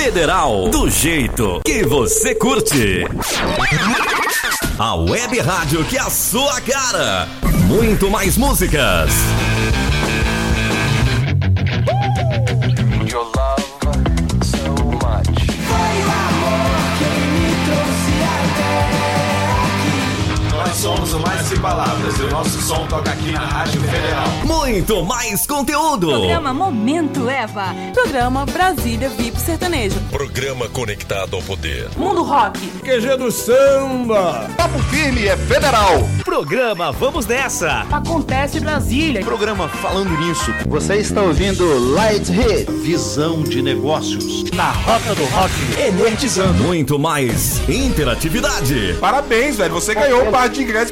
Federal, do jeito que você curte. A web rádio que é a sua cara. Muito mais músicas. Your love so much. Foi o amor que me trouxe até aqui. Nós somos o Mais Que Palavras e o nosso som toca aqui na Rádio Federal. Muito mais conteúdo. Programa Momento Eva. Programa Brasília VIP Sertanejo. Programa conectado ao poder. Mundo Rock. QG do Samba. Papo Firme é Federal. Programa Vamos Nessa. Acontece Brasília. Programa Falando Nisso. Você está ouvindo Light Hit. Visão de negócios. Na Rota do Rock. Energizando. Muito mais interatividade. Parabéns, velho. Você ganhou o par de ingressos.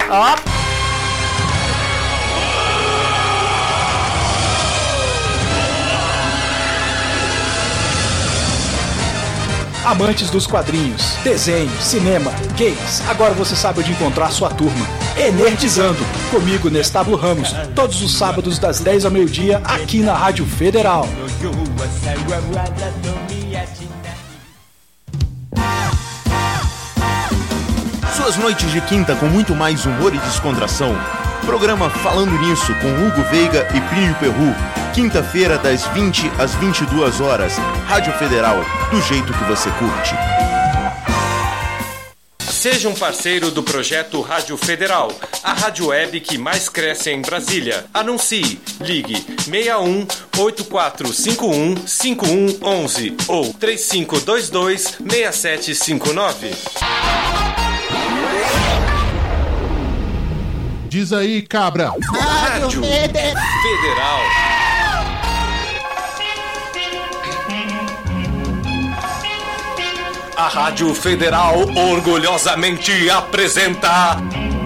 Amantes dos quadrinhos, desenho, cinema, games, agora você sabe onde encontrar sua turma. Energizando, comigo, Nestábulo Ramos, todos os sábados das 10 ao meio-dia, aqui na Rádio Federal. Suas noites de quinta com muito mais humor e descontração. Programa Falando Nisso com Hugo Veiga e Plínio Perru. Quinta-feira das 20 às 22 horas. Rádio Federal, do jeito que você curte. Seja um parceiro do projeto Rádio Federal, a rádio web que mais cresce em Brasília. Anuncie. Ligue 61 8451 5111 ou 3522 6759. Diz aí, cabra. Rádio Federal. A Rádio Federal orgulhosamente apresenta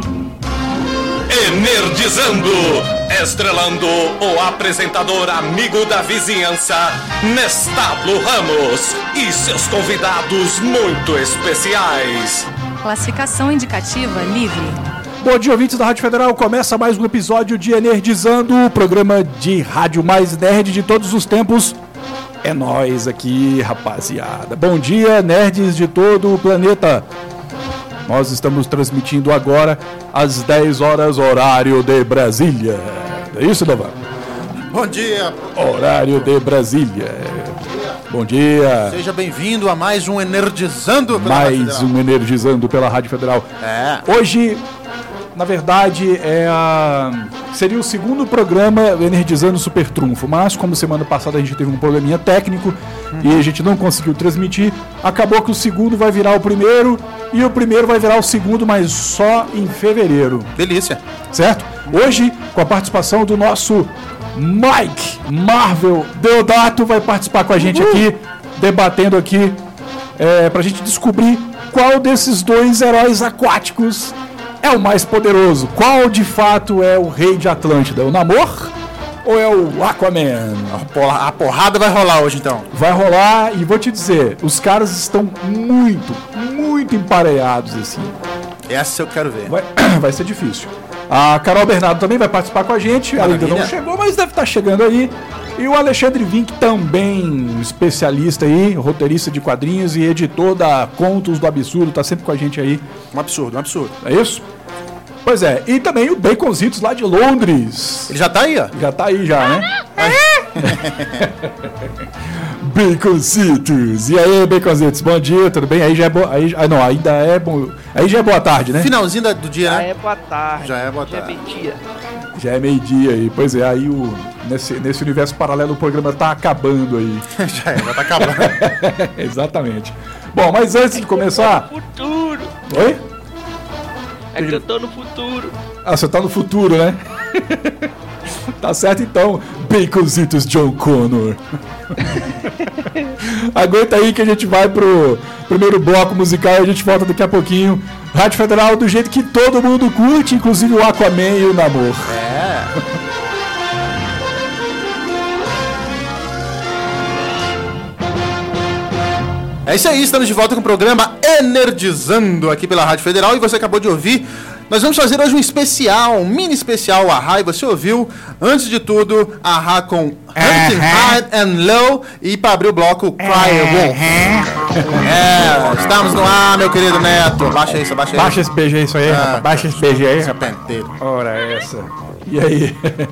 Energizando, estrelando o apresentador amigo da vizinhança, Nestábulo Ramos, e seus convidados muito especiais. Classificação indicativa livre. Bom dia, ouvintes da Rádio Federal. Começa mais um episódio de Energizando, o programa de rádio mais nerd de todos os tempos. É nóis aqui, rapaziada. Bom dia, nerds de todo o planeta. Nós estamos transmitindo agora às 10 horas, horário de Brasília. É isso, Davan? Bom dia. Horário de Brasília. Bom dia. Seja bem-vindo a mais um Energizando pela Rádio Federal. Mais um Energizando pela Rádio Federal. Hoje, na verdade, seria o segundo programa Energizando Super Trunfo, mas como semana passada a gente teve um probleminha técnico e a gente não conseguiu transmitir, acabou que o segundo vai virar o primeiro e o primeiro vai virar o segundo, mas só em fevereiro. Delícia. Certo? Hoje, com a participação do nosso Mike Marvel Deodato, vai participar com a gente aqui, debatendo aqui, pra gente descobrir qual desses dois heróis aquáticos é o mais poderoso. Qual de fato é o rei de Atlântida? O Namor ou é o Aquaman? A porrada vai rolar hoje então. Vai rolar e vou te dizer, os caras estão muito emparelhados assim. Essa eu quero ver. Vai ser difícil. A Carol Bernardo também vai participar com a gente. Maravilha. Ela ainda não chegou, mas deve estar chegando aí. E o Alexandre Vink, também especialista aí, roteirista de quadrinhos e editor da Contos do Absurdo, tá sempre com a gente aí. Um absurdo. É isso? Pois é, e também o Baconzitos lá de Londres. Ele já tá aí, ó? Já tá aí já, né? Baconzitos. E aí, Baconzitos, bom dia, tudo bem? Aí já é boa. Não, ainda é bom. Aí já é boa tarde, né? Finalzinho do dia, né? Já é boa tarde. Já é boa tarde. Já é meio-dia. Já é meio-dia aí. Pois é, aí nesse universo paralelo o programa tá acabando aí. já tá acabando. Exatamente. Bom, mas antes de começar. Futuro. Oi? É que eu tô no futuro. Ah, você tá no futuro, né? Tá certo então, Baconzitos John Connor. Aguenta aí que a gente vai pro primeiro bloco musical e a gente volta daqui a pouquinho. Rádio Federal do jeito que todo mundo curte, inclusive o Aquaman e o Namor. É isso aí, estamos de volta com o programa Energizando aqui pela Rádio Federal e você acabou de ouvir Nós vamos fazer hoje um especial, um mini especial A-Ha, e você ouviu, antes de tudo, A-Ha com Hunting High and Low, e para abrir o bloco, Cry Wolf. Estamos no ar, meu querido Neto. Baixa isso, baixa isso. Baixa esse beijo aí, isso aí, rapaz. Baixa esse beijo aí, rapaz. Penteiro. Ora, essa. E aí?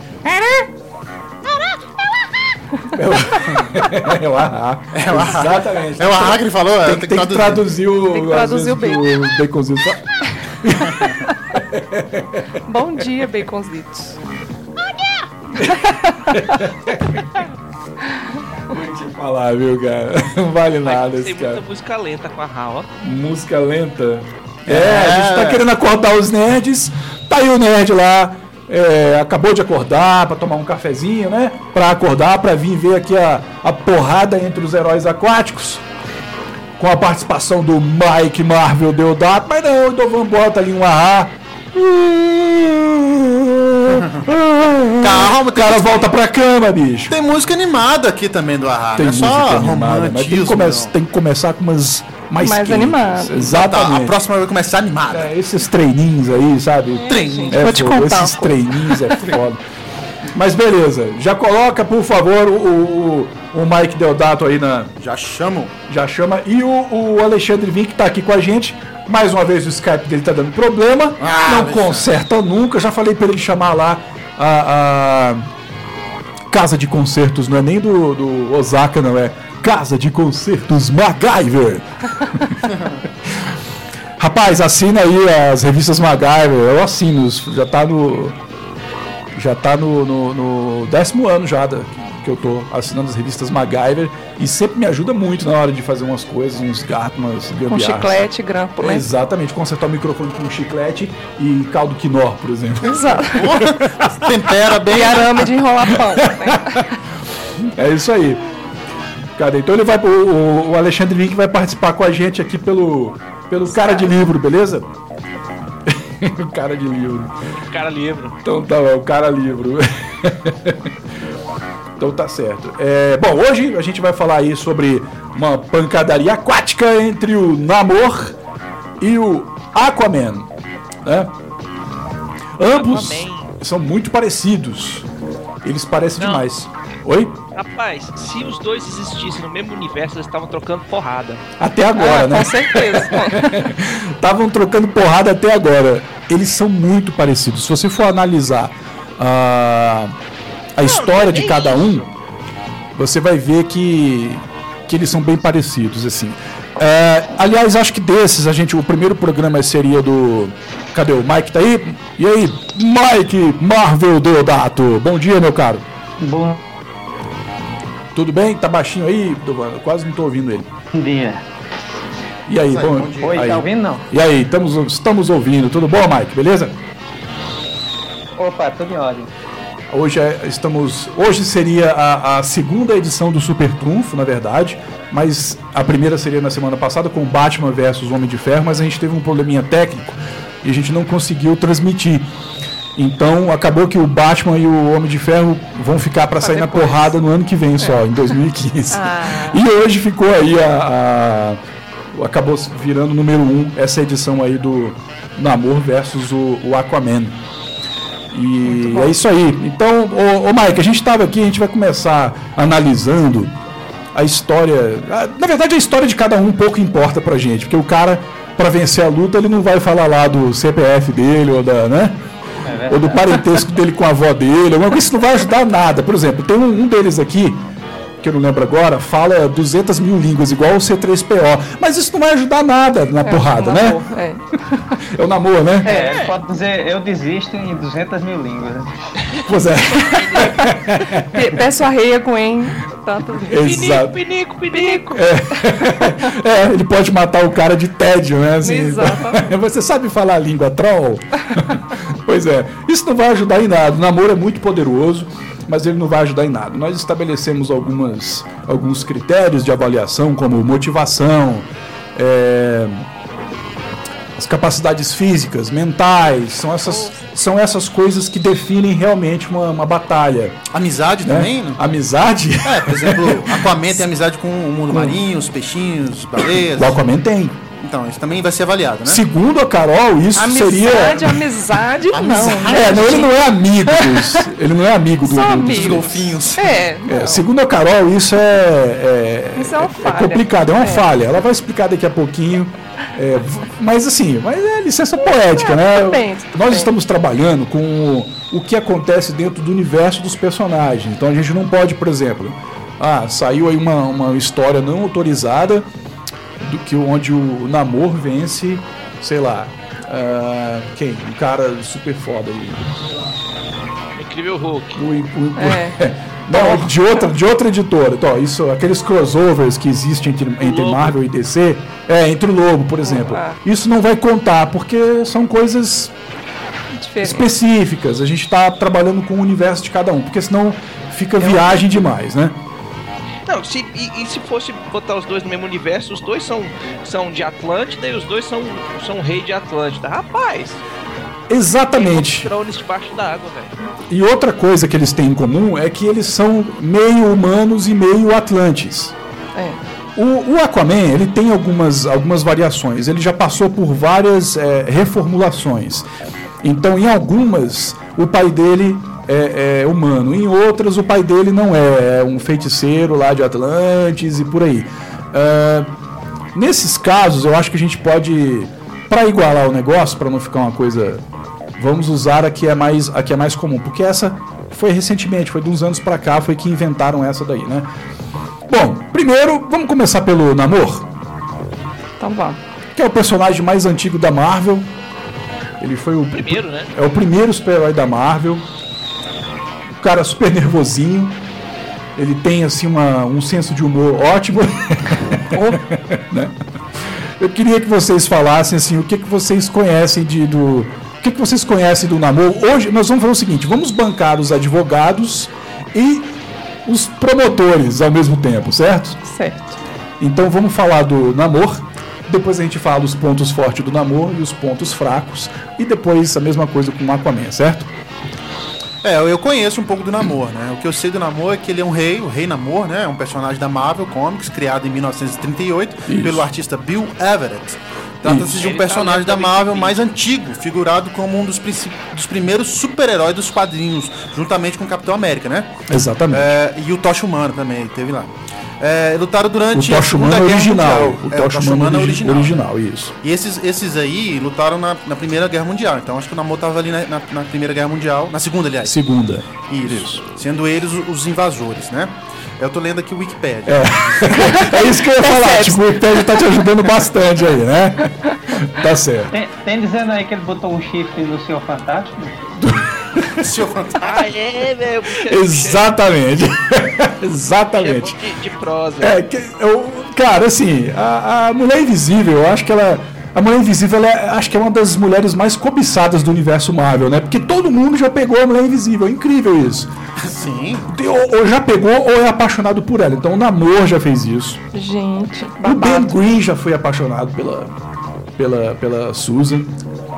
É o A-Ha. Exatamente. É o A-Ha que ele falou? Tem que traduzir o... Tem que traduzir o bacon. baconzinho. Bom dia, baconzitos. Vou te falar, viu, cara? Não vale nada esse Tem cara. muita música lenta com a Ha, ó. Música lenta. A gente tá querendo acordar os nerds. Tá aí o nerd lá. Acabou de acordar pra tomar um cafezinho, né? Pra acordar, pra vir ver aqui a porrada entre os heróis aquáticos. Com a participação do Mike Marvel Deodato. Mas não, o Dovan bota ali um A-Ha. Calma, o cara volta pra cama, bicho. Tem música animada aqui também do A-Ha. Tem não é música só animada, mas romantismo. tem que começar com umas mais animadas. Exatamente. A próxima vai começar animada. Esses treininhos aí, sabe? Treininhos. Vou te contar Esses uma coisa. treininhos é foda. Mas beleza, já coloca, por favor, o Mike Deodato aí na... Já chamo. Já chama. E o Alexandre Vink tá aqui com a gente. Mais uma vez o Skype dele tá dando problema. Não Alexandre. conserta nunca. Já falei pra ele chamar lá a Casa de Concertos. Não é nem do Osaka, não. É Casa de Concertos MacGyver. Rapaz, assina aí as revistas MacGyver. Eu assino. Já tá no 10º ano já que eu tô assinando as revistas MacGyver, e sempre me ajuda muito na hora de fazer umas coisas, uns gatos, umas Com gambiarras. chiclete, grampo, né? Exatamente, consertar o microfone com chiclete e caldo quinó, por exemplo. Exato. Tempera bem. E arame de enrolar pão, né? É isso aí. Cadê? Então ele vai, o Alexandre Vink vai participar com a gente aqui pelo Cara de Livro, beleza? O Cara de Livro. Cara livre. Então tá bom, o Cara Livro. Então tá certo. Bom, hoje a gente vai falar aí sobre uma pancadaria aquática entre o Namor e o Aquaman, né? Ambos são muito parecidos. Eles parecem Não. demais. Oi? Rapaz, se os dois existissem no mesmo universo, eles estavam trocando porrada. Até agora, né? Com certeza. Estavam trocando porrada até agora. Eles são muito parecidos. Se você for analisar a história de cada um, você vai ver que eles são bem parecidos, assim. Aliás, acho que desses, o primeiro programa seria do... Cadê o Mike? Tá aí? E aí, Mike Marvel Deodato. Bom dia, meu caro. Bom Tudo bem? Tá baixinho aí? Eu quase não tô ouvindo ele. dia. E aí, bom dia. Oi, aí. tá ouvindo não? E aí, estamos ouvindo. Tudo bom, Mike? Beleza? Opa, tudo em ordem. Hoje seria a segunda edição do Super Trunfo, na verdade, mas a primeira seria na semana passada com Batman vs Homem de Ferro, mas a gente teve um probleminha técnico e a gente não conseguiu transmitir. Então acabou que o Batman e o Homem de Ferro vão ficar para sair depois. na porrada no ano que vem só, em 2015. E hoje ficou aí acabou virando número 1 essa edição aí do Namor versus o Aquaman. E é isso aí. Então, ô Mike, a gente estava aqui, a gente vai começar analisando a história. Na verdade, a história de cada um pouco importa pra gente, porque o cara, para vencer a luta, ele não vai falar lá do CPF dele ou ou do parentesco dele com a avó dele, alguma coisa. Isso não vai ajudar nada. Por exemplo, tem um deles aqui, que eu não lembro agora, fala 200 mil línguas, igual o C3PO. Mas isso não vai ajudar nada na porrada, né? É o namoro, né? Ele pode dizer, eu desisto em 200 mil línguas. Pois é. Peço arrego, hein? Tanto... Exato. Pinico. Ele pode matar o cara de tédio, né? Assim, Exato. Você sabe falar a língua troll? Pois é. Isso não vai ajudar em nada. O namoro é muito poderoso, mas ele não vai ajudar em nada. Nós estabelecemos alguns critérios de avaliação, como motivação, as capacidades físicas, mentais, são essas coisas que definem realmente uma batalha. Amizade né? também? Não? Amizade? Por exemplo, Aquaman tem amizade com o mundo marinho, os peixinhos, baleias. O Aquaman tem. Então, isso também vai ser avaliado, né? Segundo a Carol, isso seria... Amizade, não. Não, ele não é amigo ele não é amigo dos golfinhos. Segundo a Carol, isso isso é uma falha. É complicado, é uma falha. Ela vai explicar daqui a pouquinho. Mas é licença poética, né? Nós estamos trabalhando com o que acontece dentro do universo dos personagens. Então a gente não pode, por exemplo, saiu aí uma história não autorizada onde o Namor vence, sei lá, quem? Um cara super foda aí. Incrível Hulk. Não, de outra editora. Então, aqueles crossovers que existem entre Marvel e DC, entre o Lobo, por exemplo. Isso não vai contar, porque são coisas específicas. A gente está trabalhando com o universo de cada um, porque senão fica viagem demais, né? Não, se fosse botar os dois no mesmo universo, os dois são de Atlântida e os dois são rei de Atlântida. Rapaz! Exatamente. Tem tronos debaixo d'água, velho. E outra coisa que eles têm em comum é que eles são meio humanos e meio atlantes. O Aquaman, ele tem algumas variações. Ele já passou por várias reformulações. Então, em algumas, o pai dele é humano. Em outras, o pai dele não é um feiticeiro lá de Atlantis e por aí. Nesses casos, eu acho que a gente pode, para igualar o negócio, para não ficar uma coisa... Vamos usar a que é mais comum, porque essa foi recentemente, foi de uns anos para cá, foi que inventaram essa daí, né? Bom, primeiro, vamos começar pelo Namor. Então vamos. Que é o personagem mais antigo da Marvel. Ele foi o primeiro, né? É o primeiro super-herói da Marvel. O cara super nervosinho. Ele tem, assim, um senso de humor ótimo. Né? Eu queria que vocês falassem, assim, o que vocês conhecem do Namor. Hoje nós vamos fazer o seguinte, vamos bancar os advogados e os promotores ao mesmo tempo, certo? Certo. Então vamos falar do Namor, depois a gente fala os pontos fortes do Namor e os pontos fracos, e depois a mesma coisa com o Aquaman, certo? Eu conheço um pouco do Namor, né? O que eu sei do Namor é que ele é o Rei Namor, né? É um personagem da Marvel Comics, criado em 1938 pelo artista Bill Everett. Trata-se de um personagem da Marvel mais antigo, figurado como um dos primeiros super-heróis dos quadrinhos, juntamente com o Capitão América, né? Exatamente. E o Tocha Humana também, teve lá. Lutaram durante a Segunda Guerra Mundial. O Tocha Humana original, isso. E esses aí lutaram na Primeira Guerra Mundial. Então acho que o Namor estava ali na Primeira Guerra Mundial, na Segunda, aliás. Segunda. Isso. Sendo eles os invasores, né? Eu tô lendo aqui o Wikipedia. É isso que eu ia falar. Tipo, o Wikipedia tá te ajudando bastante aí, né? Tá certo. Tem dizendo aí que ele botou um chifre no Senhor Fantástico? Senhor Fantástico. Velho. Exatamente. Exatamente. De prosa. Cara, assim, a Mulher Invisível, eu acho que ela... A Mulher Invisível, acho que é uma das mulheres mais cobiçadas do universo Marvel, né? Porque todo mundo já pegou a Mulher Invisível. É incrível isso. Sim. Ou já pegou ou é apaixonado por ela. Então o Namor já fez isso. Gente, babado. O Ben Green já foi apaixonado pela Susan.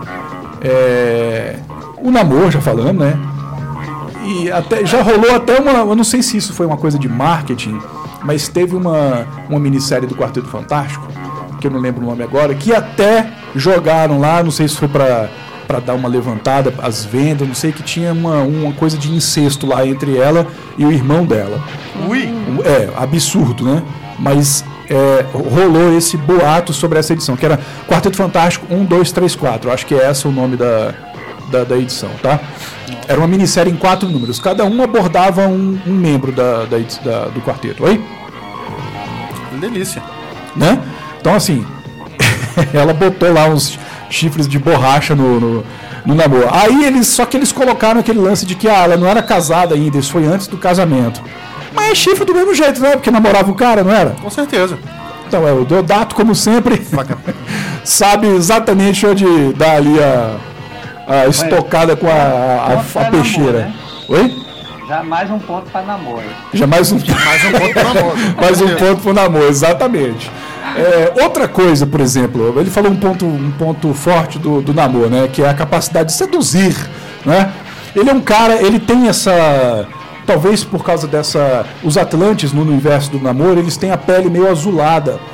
O Namor, já falando, né? E já rolou até uma... Eu não sei se isso foi uma coisa de marketing, mas teve uma minissérie do Quarteto Fantástico, que eu não lembro o nome agora, que até jogaram lá, não sei se foi pra dar uma levantada, as vendas, não sei, que tinha uma coisa de incesto lá entre ela e o irmão dela. Ui! Absurdo, né? Mas rolou esse boato sobre essa edição, que era Quarteto Fantástico 1, 2, 3, 4. Acho que é esse o nome da edição, tá? Era uma minissérie em 4 números. Cada um abordava um membro do quarteto. Oi? Delícia. Né? Então, assim, ela botou lá uns chifres de borracha no Namor. Aí só que eles colocaram aquele lance de que ela não era casada ainda, isso foi antes do casamento. Mas é chifre do mesmo jeito, né? Porque namorava o cara, não era? Com certeza. Então, o Deodato, como sempre, sabe exatamente onde dar ali a estocada com a peixeira. Namor, né? Oi? Já mais um ponto para namoro. Mais um ponto para namoro. Mais um ponto para o namoro, exatamente. Outra coisa, por exemplo, ele falou um ponto forte do Namor, né? Que é a capacidade de seduzir, né? Ele é um cara, ele tem essa... Talvez por causa os Atlantes no universo do Namor, eles têm a pele meio azulada.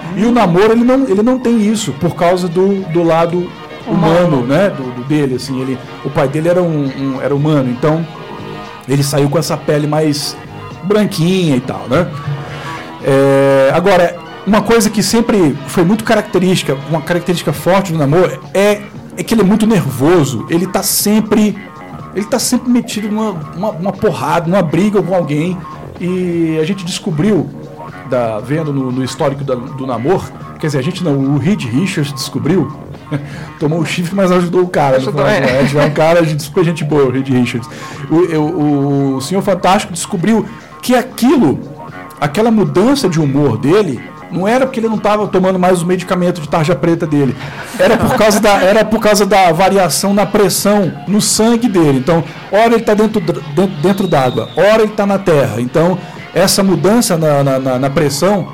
E o Namor, ele não tem isso, por causa do lado humano, né? Dele, assim. O pai dele era humano, então ele saiu com essa pele mais branquinha e tal, né? Agora, uma coisa que sempre foi muito característica, uma característica forte do Namor é que ele é muito nervoso. Ele tá sempre metido numa porrada, numa briga com alguém. E a gente descobriu, vendo no histórico do Namor, quer dizer, a gente não, o Reed Richards descobriu, tomou o chifre, mas ajudou o cara. É um cara super gente boa, o Reed Richards. O Senhor Fantástico descobriu que aquela mudança de humor dele não era porque ele não estava tomando mais os medicamentos de tarja preta dele. Era por causa da variação na pressão no sangue dele. Então, ora ele está dentro d'água, ora ele está na terra. Então, essa mudança na pressão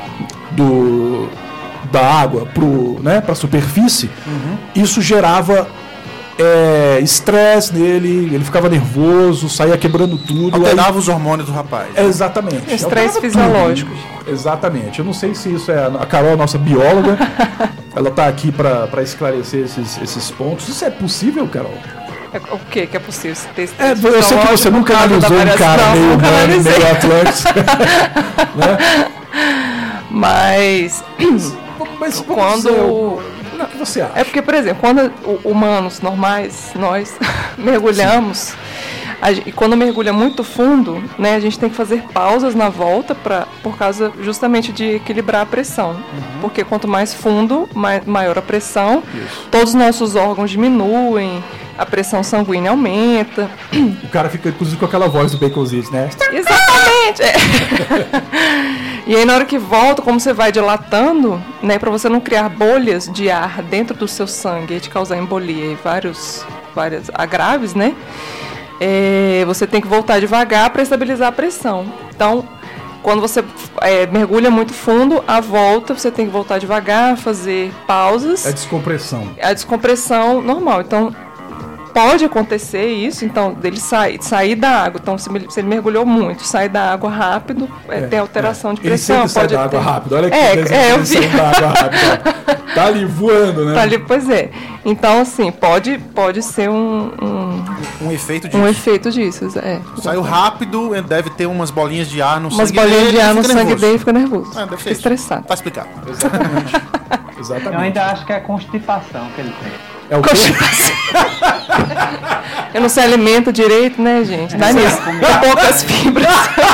da água para a superfície, isso gerava estresse nele, ele ficava nervoso, saía quebrando tudo. Alterava os hormônios do rapaz. Exatamente. Estresse fisiológico. Exatamente. Eu não sei se isso é... A Carol, nossa bióloga, ela está aqui para esclarecer esses pontos. Isso é possível, Carol? O que é possível? Eu sei que você nunca analisou um cara meio humano, meio Atlantis. Né? Mas quando... O que você acha? É porque, por exemplo, quando humanos normais, nós mergulhamos, e quando mergulha muito fundo, né, a gente tem que fazer pausas na volta por causa justamente de equilibrar a pressão. Porque quanto mais fundo, maior a pressão, todos os nossos órgãos diminuem, a pressão sanguínea aumenta. O cara fica, inclusive, com aquela voz do Baconzitos, né? Exatamente! E aí, na hora que volta, como você vai dilatando, né, para você não criar bolhas de ar dentro do seu sangue e te causar embolia e várias agraves, né? Você tem que voltar devagar para estabilizar a pressão. Então, quando você mergulha muito fundo, a volta você tem que voltar devagar, fazer pausas. É descompressão. A descompressão normal. Então, pode acontecer isso, então, dele sair da água. Então, se ele mergulhou muito, sair da água rápido, tem alteração de pressão. Ele sempre sai da água rápido. Olha que eu vi. Da água rápido. Tá ali voando, né? Tá ali, pois é. Então, assim, pode ser um efeito disso. Um efeito disso, Saiu rápido, deve ter umas bolinhas de ar no sangue dele. Umas bolinhas de ar no sangue dele e fica nervoso. Deve fica estressado. Tá explicado. Exatamente. Eu ainda acho que é constipação que ele tem. É o quê? Eu não se alimento direito, né, gente? Dá nisso. Com poucas fibras.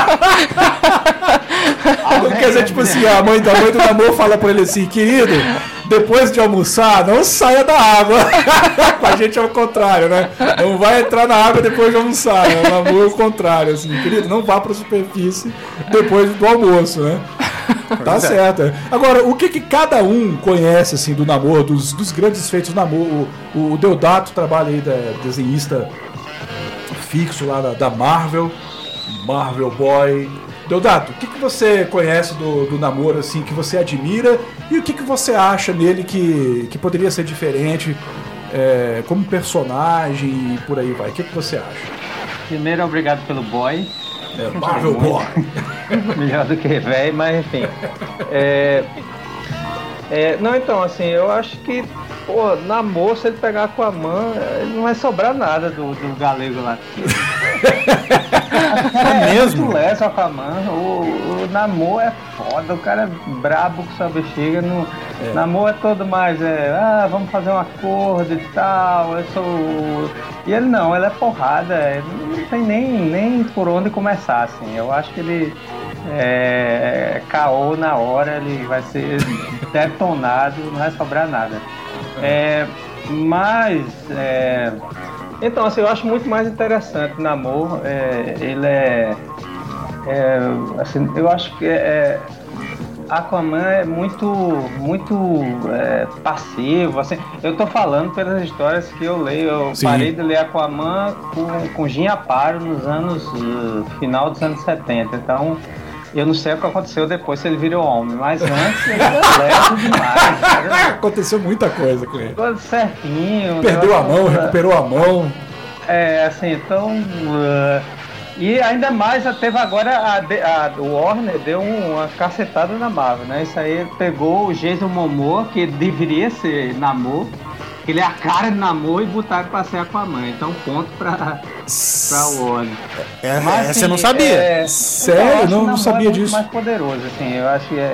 Quer dizer, tipo assim, a mãe do Namor fala pra ele assim, querido, depois de almoçar, não saia da água. Com a gente é o contrário, né? Não vai entrar na água depois de almoçar, né? O Namor é o contrário, assim, querido, não vá pra superfície depois do almoço, né? Tá certo. Agora, o que cada um conhece, assim, do Namor, dos grandes feitos do Namor? O Deodato trabalha aí, desenhista fixo lá da Marvel Boy. Deodato, o que você conhece do Namor, assim, que você admira, e o que você acha nele que poderia ser diferente como personagem e por aí vai? O que você acha? Primeiro, obrigado pelo boy. Marvel Boy. Melhor do que velho, mas enfim. Não, então, assim, eu acho que, Namor, se ele pegar com a mão, não vai sobrar nada do galego lá. É mesmo? Muito leve só com a mão. O Namor é foda, o cara é brabo com sua bexiga. Namor é todo mais, vamos fazer um acordo e tal. E ele não, ele é porrada, ele não tem nem por onde começar, assim. Eu acho que ele caô na hora, ele vai ser detonado, não vai sobrar nada. Então, assim, eu acho muito mais interessante o Namor. Ele assim, eu acho que Aquaman é muito passivo, assim. Eu tô falando pelas histórias que eu leio. Eu parei de ler Aquaman com Jim Aparo nos anos final dos anos 70. Então, eu não sei o que aconteceu depois, se ele virou homem, mas antes ele era leve demais. Aconteceu muita coisa com ele. Tudo certinho. Perdeu a mão, recuperou a mão. Assim, então... E ainda mais, teve agora o Warner deu uma cacetada na Marvel, né? Isso aí pegou o Jason Momoa, que deveria ser Namor, que ele é a cara de Namor, e botaram pra ser Aquaman. Então ponto pra Warner. Mas, essa eu não sabia. Sério? Não sabia disso. Mais poderoso, assim, eu acho que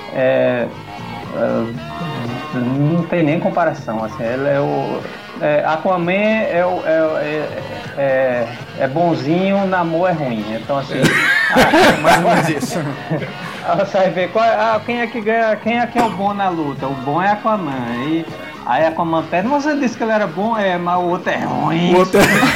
não tem nem comparação, assim, ele é o... Aquaman é bonzinho, Namor é ruim. Então assim. Mais ou menos isso. Você vai ver quem é que ganha, quem é que é o bom na luta. O bom é Aquaman. Aí Aquaman perde, mas você disse que ele era bom, mas o outro é ruim. Então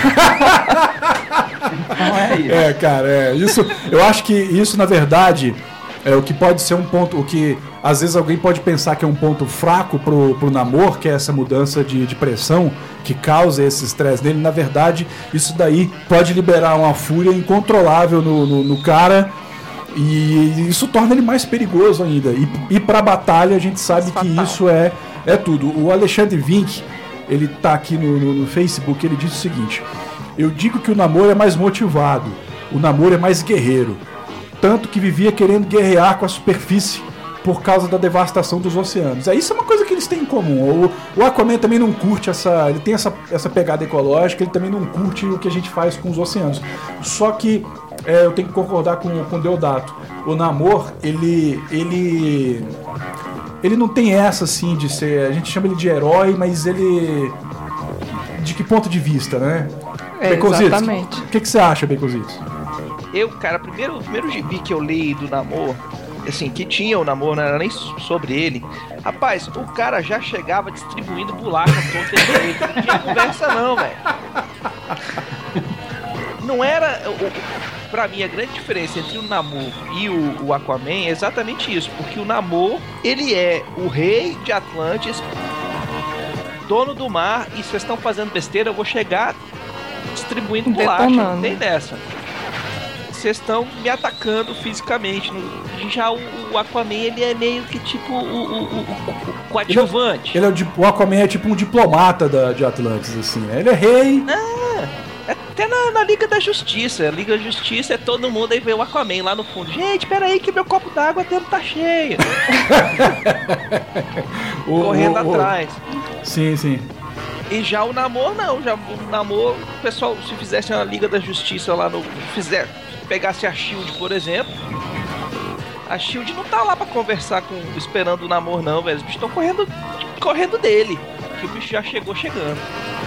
é isso. Cara, isso. Eu acho que isso, na verdade, é o que pode ser um ponto. O que às vezes alguém pode pensar que é um ponto fraco pro Namor, que é essa mudança de pressão que causa esse estresse nele. Na verdade, isso daí pode liberar uma fúria incontrolável no cara, e isso torna ele mais perigoso ainda. E pra batalha a gente sabe que isso é tudo. O Alexandre Vink, ele tá aqui no Facebook, ele diz o seguinte: eu digo que o Namor é mais motivado, o Namor é mais guerreiro, tanto que vivia querendo guerrear com a superfície por causa da devastação dos oceanos. Isso é uma coisa que eles têm em comum. O Aquaman também não curte ele tem essa pegada ecológica, ele também não curte o que a gente faz com os oceanos. Só que eu tenho que concordar com o Deodato. O Namor, ele não tem essa assim de ser... A gente chama ele de herói, mas ele... De que ponto de vista, né? Exatamente. O que você acha, Baconzitos? Cara, o primeiro gibi que eu li do Namor, assim, que tinha o Namor, não era nem sobre ele. Rapaz, o cara já chegava distribuindo bolacha todo ele. Não tinha conversa não, velho. Não era... Pra mim, a grande diferença entre o Namor e o Aquaman é exatamente isso. Porque o Namor, ele é o rei de Atlantis, dono do mar, e vocês estão fazendo besteira, eu vou chegar distribuindo bolacha. Não tem dessa. Vocês estão me atacando fisicamente. Já o Aquaman, ele é meio que tipo o coadjuvante. O Aquaman é tipo um diplomata de Atlantis, assim, né? Ele é rei. Até na Liga da Justiça. A Liga da Justiça é todo mundo, aí vê o Aquaman lá no fundo. Gente, peraí que meu copo d'água dentro tá cheio. Correndo atrás. Sim. E já o Namor não. Já o Namor, o pessoal, se fizesse uma Liga da Justiça lá pegasse a SHIELD, por exemplo, a SHIELD não tá lá pra conversar esperando o Namor não, velho. Os bichos estão correndo dele, que o bicho já chegando.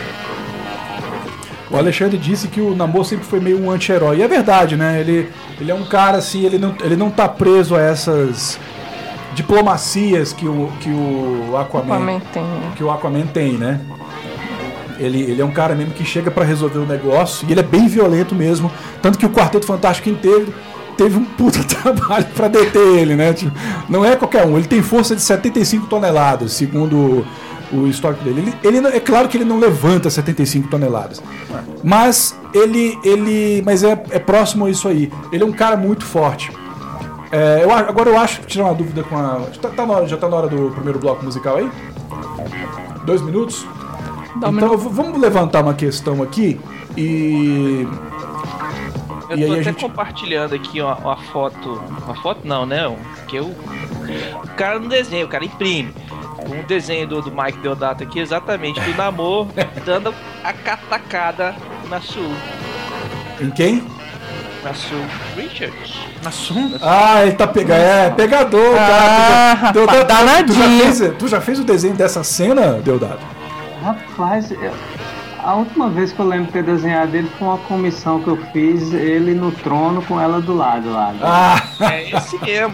O Alexandre disse que o Namor sempre foi meio um anti-herói. E é verdade, né? Ele é um cara assim, ele não tá preso a essas diplomacias que o Aquaman tem, né? Ele é um cara mesmo que chega pra resolver o negócio, e ele é bem violento mesmo, tanto que o Quarteto Fantástico inteiro teve um puta trabalho pra deter ele, né? Tipo, não é qualquer um, ele tem força de 75 toneladas, segundo o histórico dele. Ele é claro que ele não levanta 75 toneladas, mas mas é próximo a isso aí. Ele é um cara muito forte. Agora eu acho que tirar uma dúvida com a... Já tá na hora do primeiro bloco musical aí? 2 minutos? Então vamos levantar uma questão aqui e... Eu tô até compartilhando aqui uma foto. Uma foto não, né? Que o cara não desenha, o cara imprime. Um desenho do Mike Deodato aqui, exatamente, do Namor dando a catacada na Sue. Em quem? Na Sue Richards. Na Sue? Ele tá pegador, cara. Danadinho. Tu já fez o desenho dessa cena, Deodato? Rapaz, a última vez que eu lembro de ter desenhado ele foi uma comissão que eu fiz, ele no trono com ela do lado lá. É esse mesmo.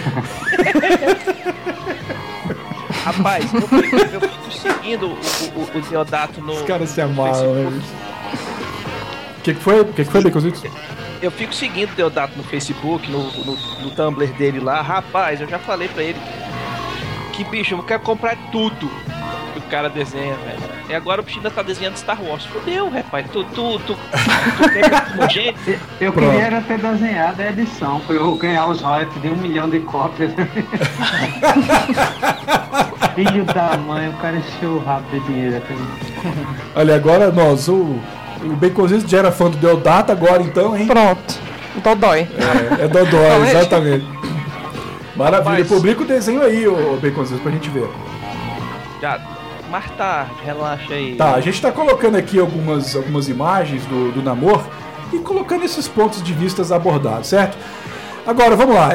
Rapaz, eu fico seguindo o Deodato no... Os caras se amaram, né? O que foi, Baconzitos? Eu fico seguindo o Deodato no Facebook, no Tumblr dele lá. Rapaz, eu já falei pra ele que, bicho, eu quero comprar tudo que o cara desenha, velho. E agora o bicho ainda tá desenhando Star Wars. Fudeu, rapaz. Tu gente. Eu queria ter desenhado a edição pra eu ganhar os royalties de 1 milhão de cópias. Filho da mãe, o cara encheu o rabo de dinheiro. Olha, agora O Baconzitos já era fã do Deodato agora, então, hein? Pronto. Dodói. É Dodói, Então, exatamente. Maravilha. Mas- Publica o desenho aí, ô Baconzitos, pra gente ver. Já, mais tarde, relaxa aí. Tá, a gente tá colocando aqui algumas imagens do namoro e colocando esses pontos de vista abordados, certo? Agora, vamos lá.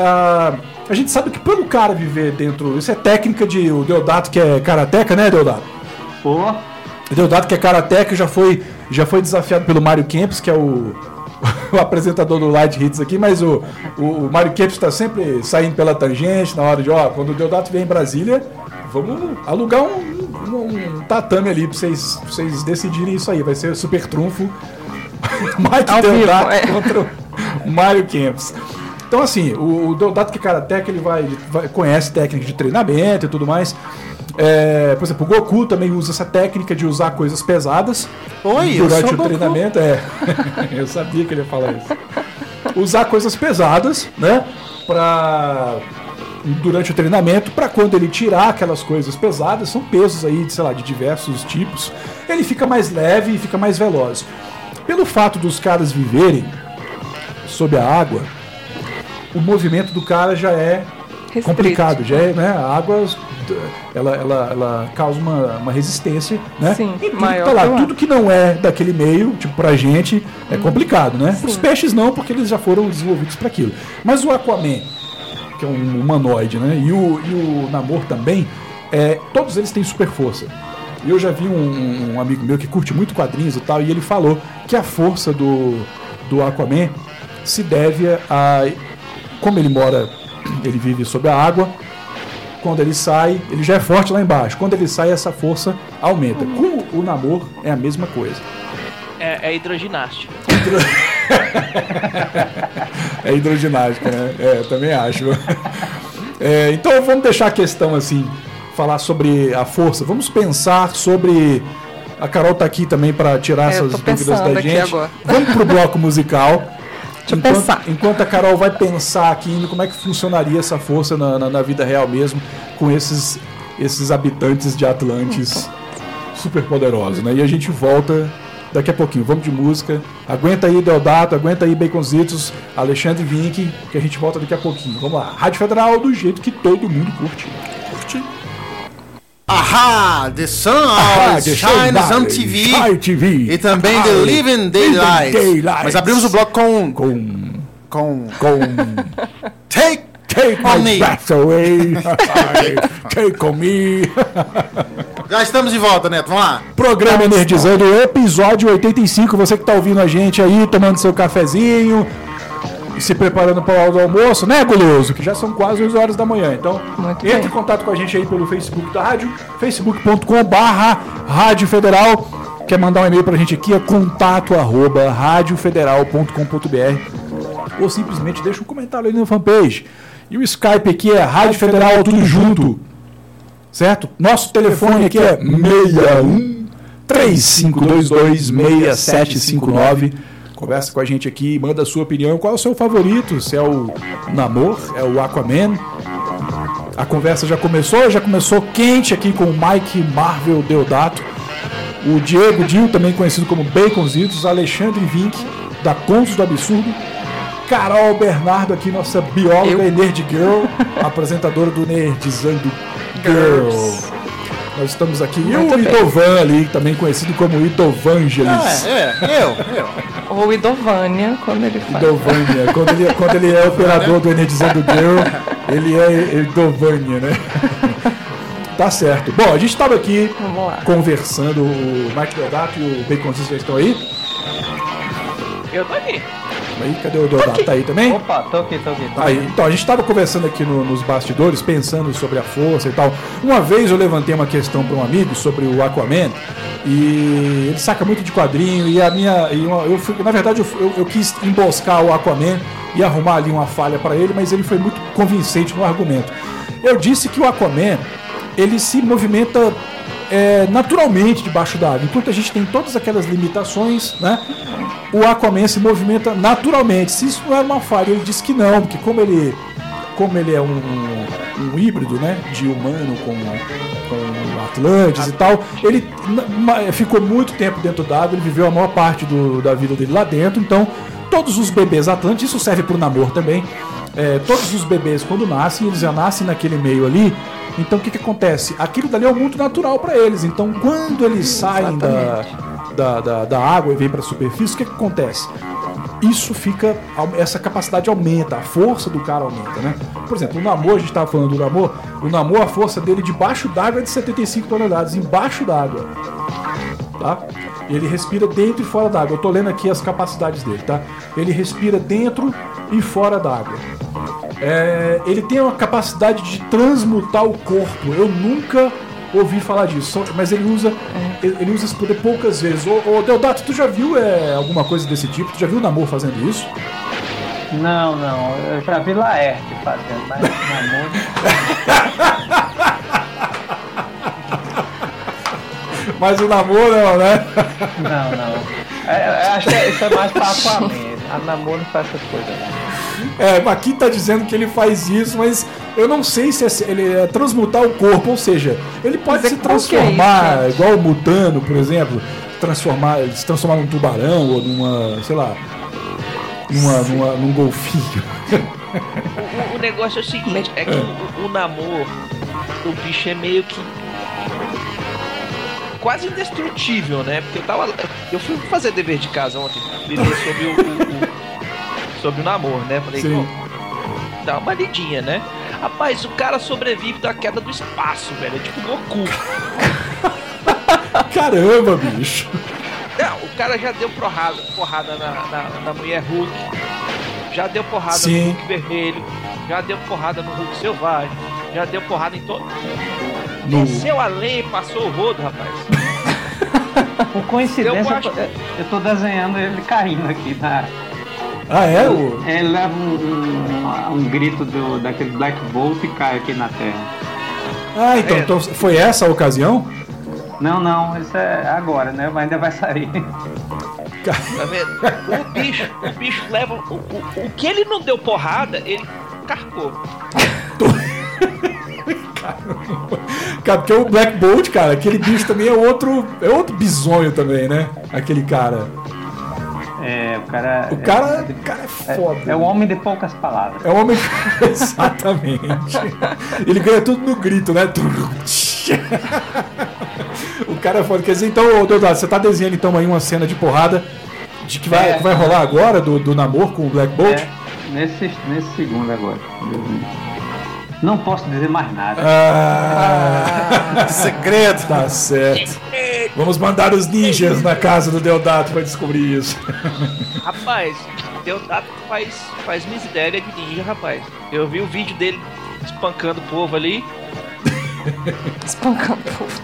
A gente sabe que pelo cara viver dentro... Isso é técnica de... O Deodato que é karateca, né, Deodato? Pô, O Deodato que é karateca já foi desafiado pelo Mário Kempis, que é o apresentador do Light Hits aqui, mas o Mário Kempis tá sempre saindo pela tangente na hora de, quando o Deodato vier em Brasília, vamos alugar um tatame ali pra vocês decidirem isso aí. Vai ser super trunfo. Mike Ao vivo, Deodato contra o Mário Kempis. Então, assim, o Deodato que é karateca, ele conhece técnicas de treinamento e tudo mais. Por exemplo, o Goku também usa essa técnica de usar coisas pesadas durante o treinamento. Eu sabia que ele ia falar isso. Usar coisas pesadas, né? Durante o treinamento, para quando ele tirar aquelas coisas pesadas, são pesos aí, de diversos tipos, ele fica mais leve e fica mais veloz. Pelo fato dos caras viverem sob a água, o movimento do cara já é Restrito. complicado, já é, né? A água ela causa uma resistência, né? Sim, e tudo maior que tá lá, que o ar. tudo que não é daquele meio, tipo, pra gente, é complicado, né? Os peixes não, porque eles já foram desenvolvidos para aquilo. Mas o Aquaman, que é um humanoide, né? E o Namor também, todos eles têm super força. E eu já vi um amigo meu que curte muito quadrinhos e tal, e ele falou que a força do Aquaman se deve a... Como ele vive sob a água, quando ele sai, ele já é forte lá embaixo. Quando ele sai, essa força aumenta. Com o Namor é a mesma coisa. É hidroginástica. É hidroginástica, né? Eu também acho. Então vamos deixar a questão assim, falar sobre a força. Vamos pensar sobre... A Carol tá aqui também para tirar essas dúvidas da gente. Agora. Vamos pro bloco musical. Deixa eu pensar. Enquanto a Carol vai pensar aqui em como é que funcionaria essa força na vida real mesmo, com esses habitantes de Atlantis super poderosos, né? E a gente volta daqui a pouquinho. Vamos de música. Aguenta aí, Deodato, aguenta aí, Baconzitos, Alexandre Vink, que a gente volta daqui a pouquinho. Vamos lá. Rádio Federal, do jeito que todo mundo curte. Ahá, The Sun Always Shines on TV. E também The Living Daylight. Mas abrimos o bloco com Take on me. Breath away. Take on me. Já estamos de volta, Neto. Vamos lá. Programa Energizando, episódio 85. Você que tá ouvindo a gente aí, tomando seu cafezinho e se preparando para o almoço, né, Guloso? Que já são quase 11 horas da manhã. Então, entre em contato com a gente aí pelo Facebook da rádio, facebook.com/Rádio Federal. Quer mandar um e-mail pra gente aqui, é contato@radiofederal.com.br, ou simplesmente deixa um comentário ali na fanpage. E o Skype aqui é Rádio Federal, tudo junto. Certo? Nosso telefone aqui é 61 3522 6759. Conversa com a gente aqui, manda a sua opinião. Qual é o seu favorito? Se é o Namor, é o Aquaman? A conversa já começou quente aqui com o Mike Marvel Deodato, o Diego Dil, também conhecido como Baconzitos, Alexandre Vink, da Contos do Absurdo, Carol Bernardo aqui, nossa bióloga e Nerd Girl, apresentadora do Nerdizando Girl. Nós estamos aqui. E o Idovan ali, também conhecido como Idovangelis. Eu. Ou Idovânia, quando ele faz. Idovânia. Quando ele é operador do Energizando Girl, ele é Idovânia, né? Tá certo. Bom, a gente estava aqui conversando, o Mike Deodato e o Baconzitos já estão aí? Eu tô aqui. Aí, cadê o Deodato? Tá aí também? Opa, tô aqui. Aí, então, a gente estava conversando aqui nos bastidores, pensando sobre a força e tal. Uma vez eu levantei uma questão para um amigo sobre o Aquaman, e ele saca muito de quadrinho, e na verdade eu quis emboscar o Aquaman e arrumar ali uma falha para ele, mas ele foi muito convincente no argumento. Eu disse que o Aquaman, ele se movimenta naturalmente debaixo d'água. Enquanto a gente tem todas aquelas limitações, né? O Aquaman se movimenta naturalmente. Se isso não era uma falha, ele disse que não, porque como como ele é um híbrido, né, de humano com Atlantes e tal, ele ficou muito tempo dentro d'água, ele viveu a maior parte da vida dele lá dentro, então todos os bebês Atlantes, isso serve pro Namor também, todos os bebês quando nascem, eles já nascem naquele meio ali, então o que acontece? Aquilo dali é um mundo natural para eles, então quando eles saem da água e vêm para a superfície, o que acontece? Isso fica, essa capacidade aumenta, a força do cara aumenta, né? Por exemplo, o Namor, a gente estava falando do Namor, o Namor, a força dele debaixo d'água é de 75 toneladas, embaixo d'água, tá? Ele respira dentro e fora d'água, eu tô lendo aqui as capacidades dele, tá? Ele respira dentro e fora d'água. Ele tem uma capacidade de transmutar o corpo, eu nunca ouvi falar disso, mas ele usa esse poder poucas vezes. Ô Deodato, tu já viu alguma coisa desse tipo? Tu já viu o Namor fazendo isso? Não, eu já vi Laerte fazendo, mas Namor... Mas o Namor não, né? Não. Acho que isso é mais pra Aquaman. A Namor não faz essas coisas, não. Aqui tá dizendo que ele faz isso, mas eu não sei se ele é transmutar o corpo, ou seja, ele pode se transformar, igual o Mutano, por exemplo, se transformar num tubarão ou numa, sei lá, num golfinho. O negócio é o seguinte, é que o Namor, o bicho é meio que quase indestrutível, né? Porque eu fui fazer dever de casa ontem, ler sobre o Namor, né? Falei, dá uma lidinha, né? Rapaz, o cara sobrevive da queda do espaço, velho. É tipo Goku. Caramba, bicho. Não, o cara já deu porrada na mulher Hulk. Já deu porrada no Hulk vermelho. Já deu porrada no Hulk selvagem. Já deu porrada em todo. Desceu além e passou o rodo, rapaz. Por coincidência, eu tô desenhando ele caindo aqui na... Ah, é? Ele leva um grito daquele Black Bolt e cai aqui na terra. Ah, então foi essa a ocasião? Não, isso é agora, né? Mas ainda vai sair. Tá vendo? O bicho leva... O que ele não deu porrada, ele carcou. Cara, porque o Black Bolt, cara, aquele bicho também é outro bizonho também, né? Aquele cara. O cara é foda. É um homem de poucas palavras. É um homem... Exatamente. Ele ganha tudo no grito, né? O cara é foda. Quer dizer, então, Deodato, você tá desenhando então aí uma cena de porrada que vai rolar agora do Namor com o Black Bolt? Nesse segundo agora. Não posso dizer mais nada. Segredo. Tá certo. Vamos mandar os ninjas na casa do Deodato pra descobrir isso. Rapaz, Deodato faz miséria de ninja, rapaz. Eu vi o vídeo dele espancando o povo ali. Espancando o povo.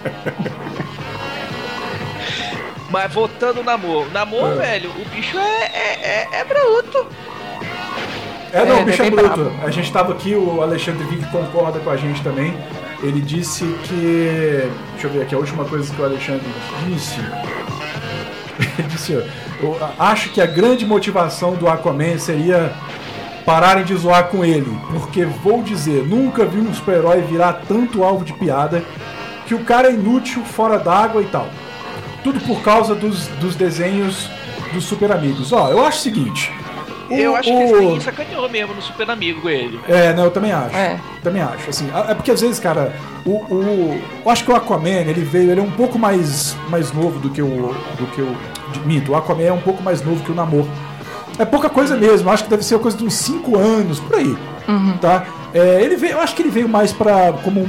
Mas voltando ao Namor, velho, o bicho é bruto. O bicho é bruto. A gente tava aqui, o Alexandre Vick concorda com a gente também. Ele disse que... Deixa eu ver aqui, a última coisa que o Alexandre disse. Ele disse, eu acho que a grande motivação do Aquaman seria pararem de zoar com ele. Porque, vou dizer, nunca vi um super-herói virar tanto alvo de piada que o cara é inútil, fora d'água e tal. Tudo por causa dos desenhos dos Super Amigos. Eu acho o seguinte... Eu acho que ele sacaneou mesmo no Super Amigo com ele. Eu também acho. Também acho, assim. É porque às vezes, cara, eu acho que o Aquaman, ele é um pouco mais novo do que o Minto, o Aquaman é um pouco mais novo que o Namor. É pouca coisa mesmo, acho que deve ser uma coisa de uns 5 anos, por aí. Tá? Eu acho que ele veio mais como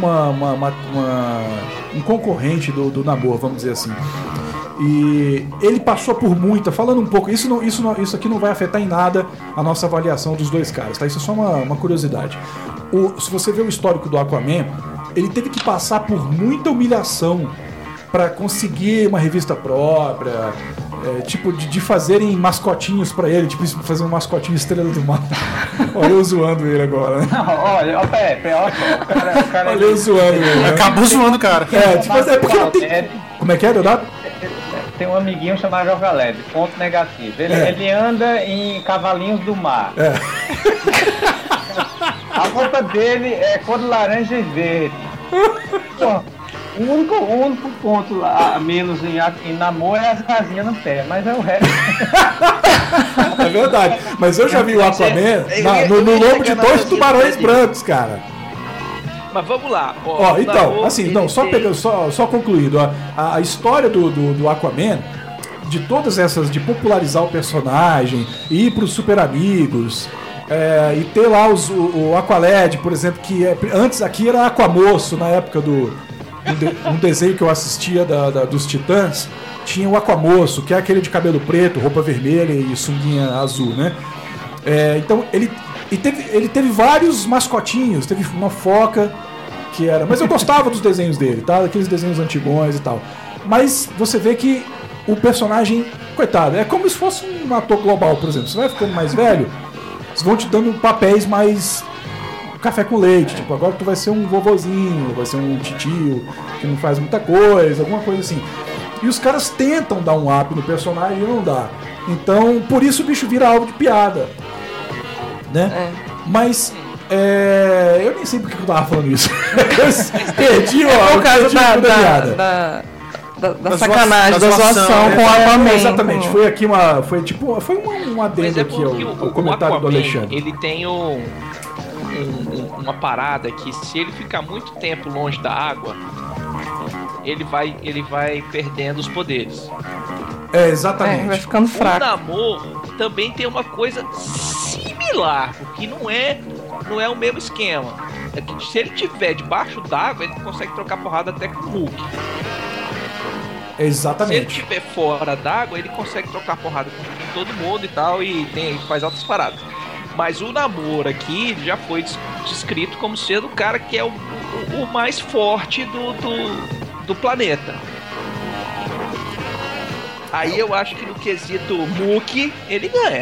um concorrente do Namor, vamos dizer assim. E ele passou por muita, falando um pouco, isso aqui não vai afetar em nada a nossa avaliação dos dois caras, tá? Isso é só uma curiosidade. Se você vê o histórico do Aquaman, ele teve que passar por muita humilhação para conseguir uma revista própria, tipo de fazerem mascotinhos pra ele, tipo fazer um mascotinho Estrela do Mar. Olha eu zoando ele agora, né? Olha, Pepe, olha o cara. Olha eu zoando ele, né? Acabou zoando o cara. Porque não tem... Como é que é, Deodato? Tem um amiguinho chamado Joga Leve, ponto negativo. Ele anda em cavalinhos do mar. A roupa dele é cor de laranja e verde. Pô, o único ponto a menos em namoro é as rasinhas no pé, mas é o resto. É verdade. Mas eu já vi o Aquaman no lombo de 2 tubarões brancos, cara. Mas vamos lá. Então, assim, não, só concluindo. A história do Aquaman, de todas essas, de popularizar o personagem, ir pros Super Amigos, e ter lá o Aqualad, por exemplo, que antes aqui era Aquamoço, na época um desenho que eu assistia dos Titãs, tinha o Aquamoço, que é aquele de cabelo preto, roupa vermelha e sunguinha azul, né? Então ele teve vários mascotinhos, teve uma foca que era... Mas eu gostava dos desenhos dele, tá? Aqueles desenhos antigões e tal. Mas você vê que o personagem, coitado, é como se fosse um ator global, por exemplo. Você vai ficando mais velho, eles vão te dando papéis mais... café com leite, tipo, agora tu vai ser um vovozinho, vai ser um titio que não faz muita coisa, alguma coisa assim. E os caras tentam dar um up no personagem e não dá. Então, por isso o bicho vira alvo de piada, né? Mas eu nem sei porque eu tava falando isso. Perdi o caso da sacanagem, da zoação com o Aquaman. Exatamente, foi aqui foi um adendo aqui ao comentário Aquaman, do Alexandre. Ele tem uma parada que, se ele ficar muito tempo longe da água, ele vai perdendo os poderes. Exatamente. Vai ficando fraco. O Namor também tem uma coisa similar, porque não é o mesmo esquema. É que se ele estiver debaixo d'água, ele consegue trocar porrada até com o Hulk. Exatamente. Se ele estiver fora d'água, ele consegue trocar porrada com todo mundo e tal, e faz altas paradas. Mas o Namor aqui já foi descrito como sendo o cara que é o mais forte do planeta. Aí eu acho que no quesito Mookie, ele ganha.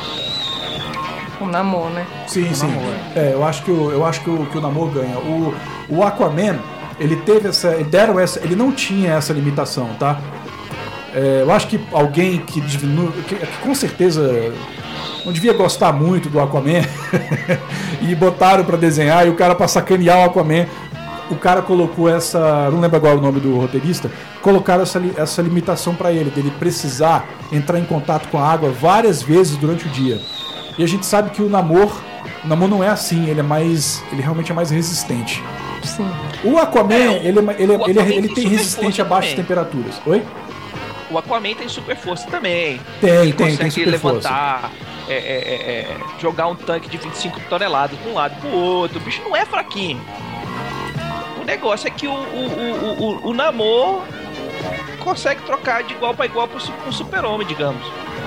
O Namor, né? Sim. Eu acho que o Namor ganha. O Aquaman, ele teve ele não tinha essa limitação, tá? Eu acho que alguém que com certeza não devia gostar muito do Aquaman e botaram pra desenhar, e o cara, pra sacanear o Aquaman, o cara colocou não lembro agora o nome do roteirista, colocaram essa limitação pra ele, dele precisar entrar em contato com a água várias vezes durante o dia. E a gente sabe que o Namor não é assim, ele realmente é mais resistente. Sim. O Aquaman, ele tem resistente a baixas temperaturas. Oi? O Aquaman tem super força também. Tem consegue super levantar, jogar um tanque de 25 toneladas de um lado pro outro. O bicho não é fraquinho. O negócio é que o Namor consegue trocar de igual para igual pro super-homem, digamos.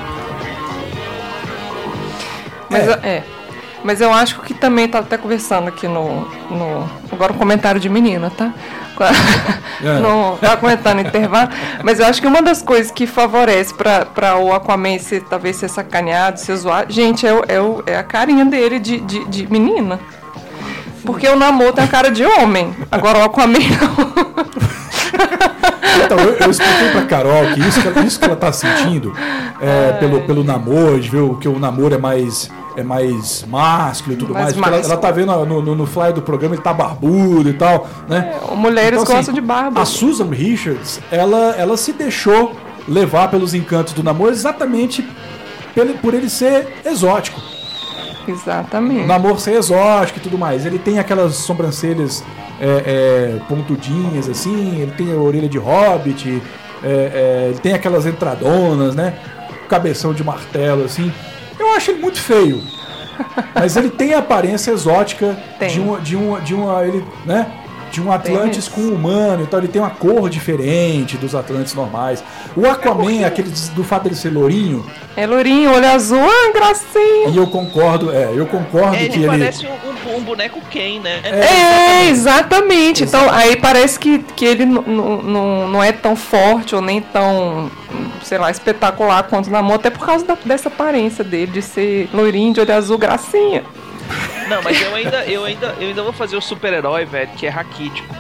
Mas eu acho que também tá até conversando aqui agora um comentário de menina, tá? Tava comentando no intervalo, mas eu acho que uma das coisas que favorece pra o Aquaman talvez ser sacaneado, ser zoado, gente, é a carinha dele de menina. Porque o Namor tem a cara de homem, agora o Aquaman não. Então, eu expliquei pra Carol que isso que ela tá sentindo pelo Namor, de ver que o Namor é mais másculo e tudo mais. Ela tá vendo no flyer do programa, ele tá barbudo e tal, né? Mulheres então, gostam de barba. A Susan Richards, ela se deixou levar pelos encantos do Namor exatamente por ele ser exótico. Exatamente. O Namor ser exótico e tudo mais. Ele tem aquelas sobrancelhas pontudinhas assim, ele tem a orelha de hobbit, ele tem aquelas entradonas, né? Cabeção de martelo assim. Eu acho ele muito feio, mas ele tem a aparência exótica de um Atlantis com um humano, então ele tem uma cor diferente dos Atlantes normais. O Aquaman, aquele do fato dele ser lourinho. É lourinho, olho azul, gracinha. E eu concordo que ele parece um boneco Ken, né? Exatamente. Então aí parece que ele não é tão forte ou nem tão, sei lá, espetacular quanto o Namor, até por causa dessa aparência dele, de ser loirinho, de olho azul, gracinha. Não, mas eu ainda vou fazer o super-herói, velho, que é raquítico.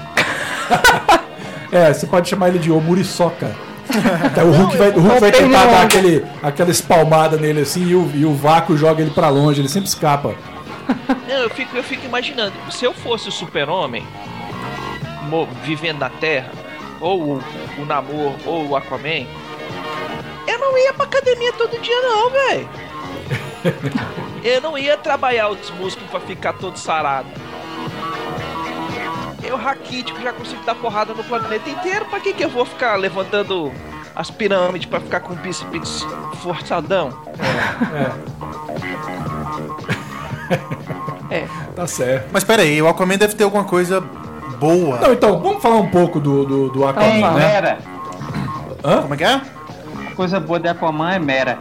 Você pode chamar ele de Omuriçoca. Então, o Hulk vai tentar dar aquela espalmada nele assim, e o vácuo joga ele pra longe, ele sempre escapa. Não, eu fico imaginando, se eu fosse o Super-Homem, vivendo na Terra, ou o Namor, ou o Aquaman, eu não ia pra academia todo dia não, velho. Eu não ia trabalhar os músculos pra ficar todo sarado. Eu, raquítico, já consigo dar porrada no planeta inteiro. Pra que eu vou ficar levantando as pirâmides pra ficar com o bíceps forçadão? Tá certo. Mas pera aí, o Aquaman deve ter alguma coisa boa. Não, então, vamos falar um pouco do Aquaman, né? Mera. Hã? Como é que é? A coisa boa de Aquaman é Mera.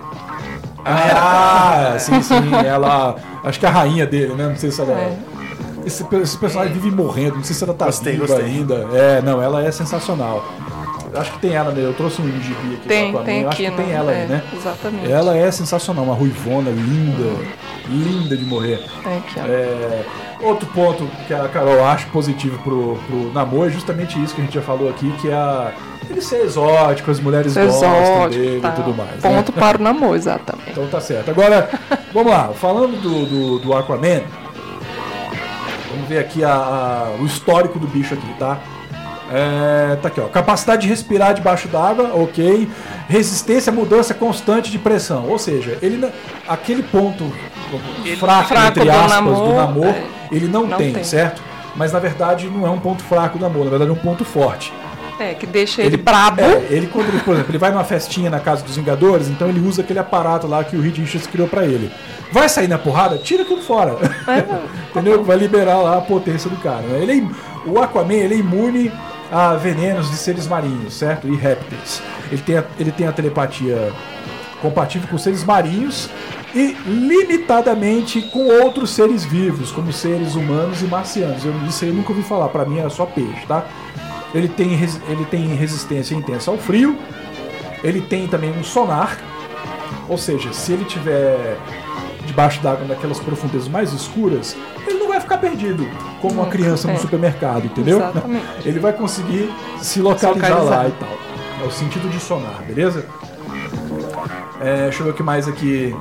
Sim. Ela... Acho que é a rainha dele, né? Não sei se ela... Esse personagem vive morrendo, não sei se ela tá viva ainda. Não, ela é sensacional. Acho que tem ela, né? Eu trouxe um gibi aqui. Tem eu acho que tem ela aí, né? Exatamente. Ela é sensacional, uma ruivona, linda de morrer. Outro ponto que a Carol acha positivo pro Namor é justamente isso que a gente já falou aqui, que é ele ser exótico, as mulheres gostam dele e tudo mais. Ponto para o Namor, exatamente. Então tá certo. Agora, vamos lá, falando do Aquaman, vamos ver aqui o histórico do bicho aqui, tá? Tá aqui, ó. Capacidade de respirar debaixo d'água, ok. Resistência à mudança constante de pressão. Ou seja, aquele ponto fraco entre aspas, do Namor, ele não tem, certo? Mas na verdade não é um ponto fraco do Namor, na verdade é um ponto forte. Que deixa ele brabo. Ele, quando ele, por exemplo, ele vai numa festinha na casa dos Vingadores, então ele usa aquele aparato lá que o Reed Richards criou pra ele. Vai sair na porrada? Tira aquilo fora. Entendeu? Vai liberar lá a potência do cara. Né? O Aquaman, ele é imune a venenos de seres marinhos, certo? E répteis. Ele tem a telepatia compatível com seres marinhos e limitadamente com outros seres vivos, como seres humanos e marcianos. Isso aí eu nunca ouvi falar, pra mim era só peixe, tá? Ele tem resistência intensa ao frio, ele tem também um sonar, ou seja, se ele tiver debaixo d'água naquelas profundezas mais escuras, ele não vai ficar perdido como uma criança no supermercado, entendeu? Exatamente. Ele vai conseguir se localizar lá e tal. É o sentido de sonar, beleza? Deixa eu ver o que mais aqui.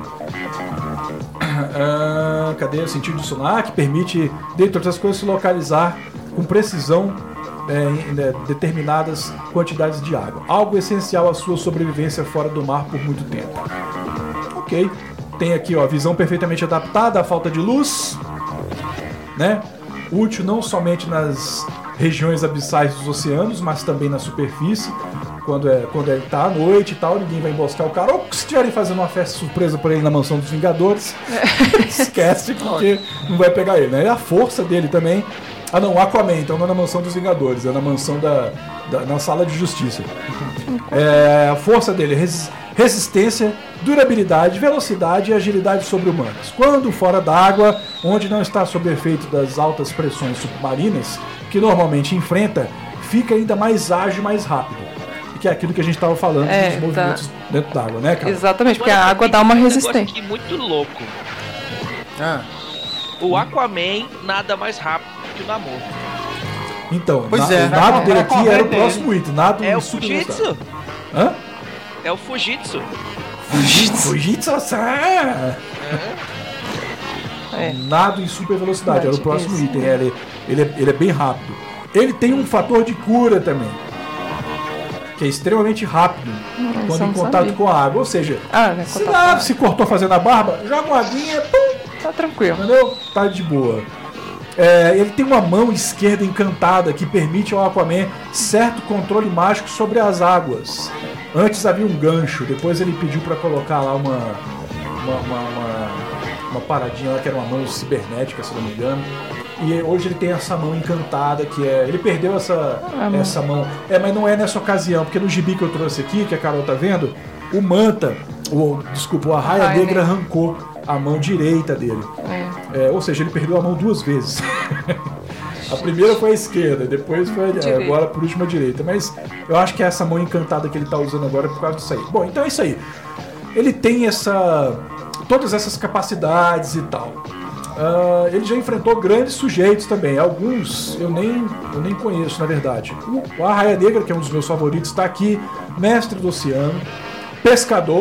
Cadê o sentido de sonar? Que permite, dentre outras coisas, se localizar com precisão em determinadas quantidades de água. Algo essencial à sua sobrevivência fora do mar por muito tempo. Ok. Tem aqui, ó, visão perfeitamente adaptada à falta de luz, né? Útil não somente nas regiões abissais dos oceanos, mas também na superfície. Quando ele tá à noite e tal, ninguém vai emboscar o cara. Ou se estiverem fazendo uma festa surpresa por ele na mansão dos Vingadores, esquece porque não vai pegar ele, né? E a força dele também. O Aquaman, então não é na mansão dos Vingadores, é na mansão na sala de justiça. A força dele é resistência, durabilidade, velocidade e agilidade sobre-humanas. Quando fora d'água, onde não está sob efeito das altas pressões submarinas, que normalmente enfrenta, fica ainda mais ágil e mais rápido. Que é aquilo que a gente estava falando dos movimentos dentro d'água, né, cara? Exatamente, porque a água dá uma resistência. Aqui muito louco. O Aquaman nada mais rápido que o Namor. Então, o nado dele aqui era o próximo item. Nado é o Fujitsu. Hã? É o Fujitsu. Fujitsu, nado em super velocidade, era o próximo item. Ele é bem rápido. Ele tem um fator de cura também, que é extremamente rápido quando em contato com a água. Ou seja, se cortou fazendo a barba, joga uma aguinha, pum, tá tranquilo. Entendeu? Tá de boa. Ele tem uma mão esquerda encantada que permite ao Aquaman certo controle mágico sobre as águas. Antes havia um gancho, depois ele pediu pra colocar lá uma paradinha lá que era uma mão cibernética, se não me engano. E hoje ele tem essa mão encantada que ele perdeu essa mão. Mas não é nessa ocasião, porque no gibi que eu trouxe aqui, que a Carol tá vendo, o Arraia Negra arrancou a mão direita dele. Ou seja, ele perdeu a mão 2 vezes. A primeira foi a esquerda, depois foi agora por último a direita. Mas eu acho que é essa mão encantada que ele tá usando agora por causa disso aí. Bom, então é isso aí. Ele tem todas essas capacidades e tal. Ele já enfrentou grandes sujeitos também. Alguns eu nem conheço, na verdade. O Arraia Negra, que é um dos meus favoritos, está aqui. Mestre do oceano, pescador.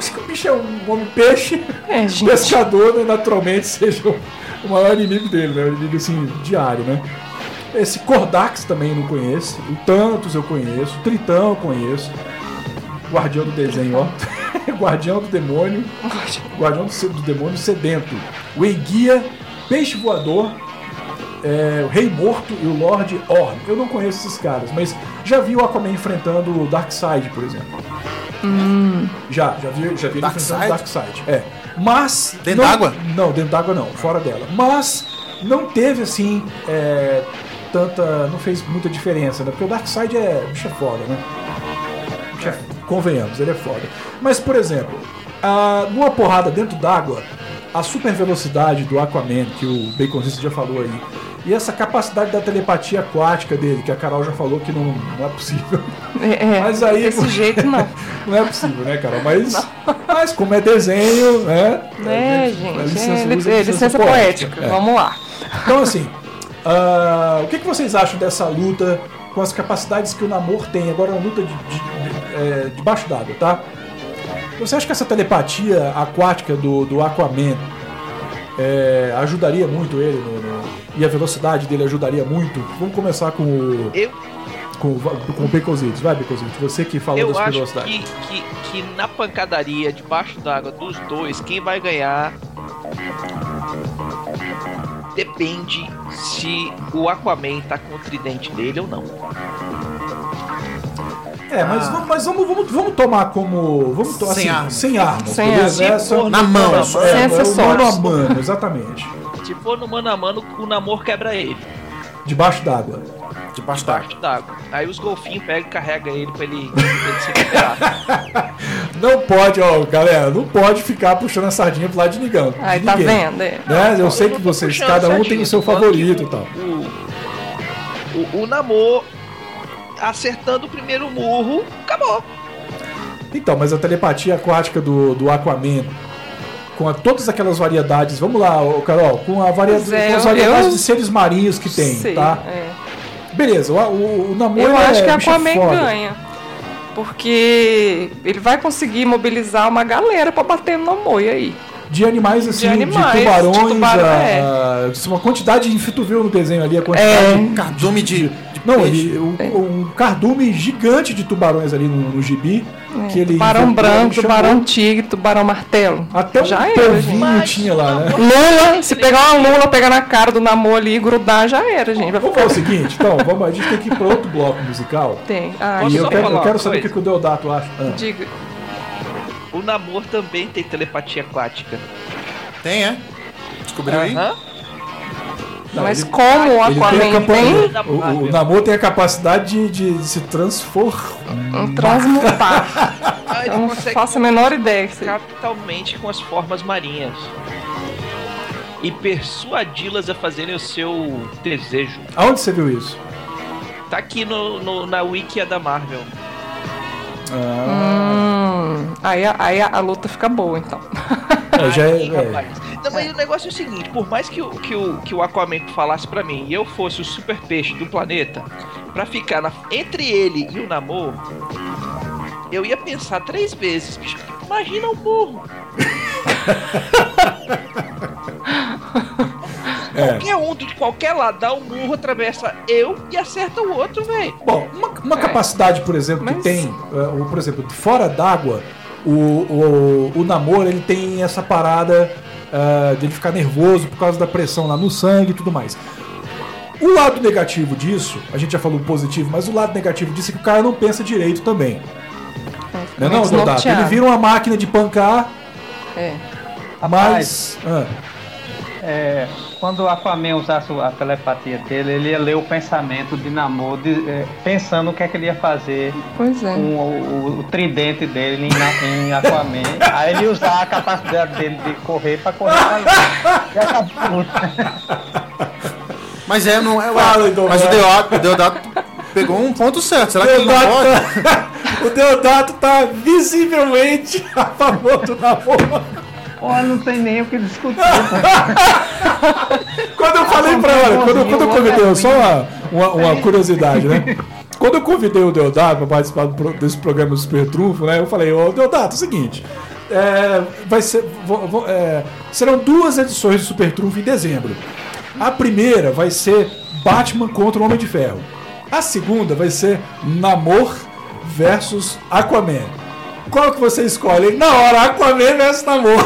que o bicho é um homem-peixe, gente. pescador, né, naturalmente seja o maior inimigo dele, né? O inimigo, assim, diário, né? Esse Kordax também eu não conheço. O Tantos eu conheço. O Tritão eu conheço. Guardião do desenho, ó. Guardião do demônio. Guardião do demônio sedento. O Enguia, Peixe Voador, o Rei Morto e o Lord Orm. Eu não conheço esses caras, mas já vi o Aquaman enfrentando o Darkseid, por exemplo. Já vi ele enfrentando o Darkseid. Mas... Dentro d'água? Não, dentro d'água não, fora dela. Mas não teve, assim, não fez muita diferença, né? Porque o Darkseid bicho é foda, né? Convenhamos, ele é foda. Mas, por exemplo, numa porrada dentro d'água, a super velocidade do Aquaman, que o Baconzista já falou aí, e essa capacidade da telepatia aquática dele, que a Carol já falou que não é possível. Mas aí, desse jeito não. Não é possível, né, Carol? Mas como é desenho, né? Gente, licença poética. Vamos lá. Então, assim, o que vocês acham dessa luta com as capacidades que o Namor tem? Agora é uma luta debaixo d'água, tá? Você acha que essa telepatia aquática do Aquaman ajudaria muito ele e a velocidade dele ajudaria muito? Vamos começar com o Baconzitos. Vai, Baconzitos, você que falou das velocidades. Eu acho que na pancadaria debaixo d'água dos dois, quem vai ganhar depende se o Aquaman tá com o tridente dele ou não. Mas vamos tomar como... Sem armas. Na mão. Sem acessórios. Mano a mano, exatamente. Se for no mano a mano, o Namor quebra ele. Debaixo d'água. Debaixo d'água. Aí os golfinhos pegam e carregam ele pra ele se recuperar. Não pode, galera, não pode ficar puxando a sardinha pro lado de ninguém. Aí tá vendo? Né? Eu sei que vocês, cada um tem o seu favorito e tal. O Namor acertando o primeiro murro, acabou. Então, mas a telepatia aquática do Aquaman, com todas aquelas variedades, vamos lá, Carol, com as variedades de seres marinhos que tem, tá? Beleza, o Namor eu acho que a Aquaman ganha. Porque ele vai conseguir mobilizar uma galera pra bater no Namor, e aí? De animais, assim, de tubarões, uma quantidade de... Tu viu no desenho ali, a quantidade de cardume um cardume gigante de tubarões ali no gibi. Que ele tubarão branco, tubarão tigre, tubarão martelo. Até já polvinho tinha lá, né? Lula, se pegar uma lula, pegar na cara do Namor ali e grudar, já era, gente. Vamos fazer o seguinte, então, a gente tem que ir para outro bloco musical. Tem. E eu quero saber o que o Deodato acha. Diga. O Namor também tem telepatia aquática. Tem, Descobriu aí? Mas como o Aquaman tem... O Namor tem a capacidade de se transmutar. Eu não faço a menor ideia. Capitalmente com as formas marinhas. E persuadi-las a fazerem o seu desejo. Aonde você viu isso? Tá aqui na Wiki da Marvel. Aí a luta fica boa, então. Não, mas o negócio é o seguinte, por mais que o Aquaman falasse pra mim e eu fosse o super peixe do planeta, pra ficar entre ele e o Namor, eu ia pensar 3 vezes. Imagina o burro. Qualquer um de qualquer lado dá um murro, atravessa eu e acerta o outro, velho. Bom, uma capacidade, por exemplo, que tem, por exemplo, fora d'água, o Namor, ele tem essa parada de ele ficar nervoso por causa da pressão lá no sangue e tudo mais. O lado negativo disso, a gente já falou positivo, mas o lado negativo disso é que o cara não pensa direito também. Não, Deodato? Ele vira uma máquina de pancar. Mas... quando o Aquaman usasse a telepatia dele, ele ia ler o pensamento de Namor, pensando o que é que ele ia fazer com o tridente dele em Aquaman. Aí ele ia usar a capacidade dele de correr pra correr pra Mas não é. Mas o Deodato pegou um ponto certo. Será que ele não pode? O Deodato tá visivelmente a favor do Namor. Não tem nem o que discutir. Quando eu falei pra ela, quando eu convidei, só uma curiosidade, né? Quando eu convidei o Deodato pra participar desse programa do Super Trunfo, né? Eu falei, Deodato, é o seguinte, vai ser, serão 2 edições do Super Trunfo em dezembro. A primeira vai ser Batman contra o Homem de Ferro. A segunda vai ser Namor versus Aquaman. Qual que você escolhe? Na hora, Aquaman versus Namor.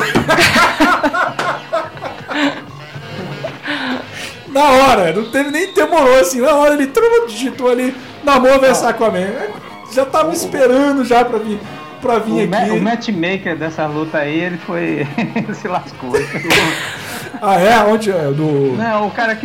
Na hora, não teve nem demorou assim. Na hora ele digitou ali Namor versus Aquaman. Já tava esperando já pra vir aqui. O matchmaker dessa luta aí, ele foi. se lascou. Onde é? Não, o cara que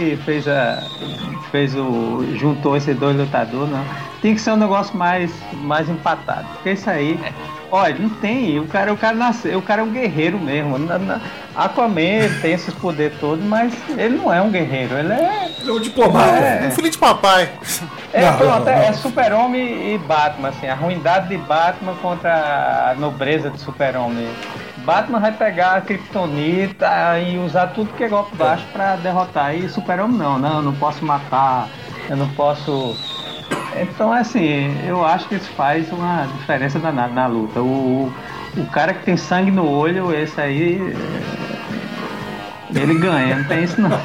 juntou esses 2 lutadores, não. Tem que ser um negócio mais empatado. Porque isso aí. Olha, não tem. O cara nasceu, o cara é um guerreiro mesmo. Aquaman ele tem esses poderes todos, mas ele não é um guerreiro, ele é um diplomata. Um filho de papai. É Super-Homem e Batman, assim, a ruindade de Batman contra a nobreza de Super-Homem. Batman vai pegar a Kryptonita e usar tudo que é golpe baixo pra derrotar. E Super-Homem não, eu não posso matar, eu não posso... Então, assim, eu acho que isso faz uma diferença danada na luta. O cara que tem sangue no olho, esse aí, ele ganha, não tem isso não.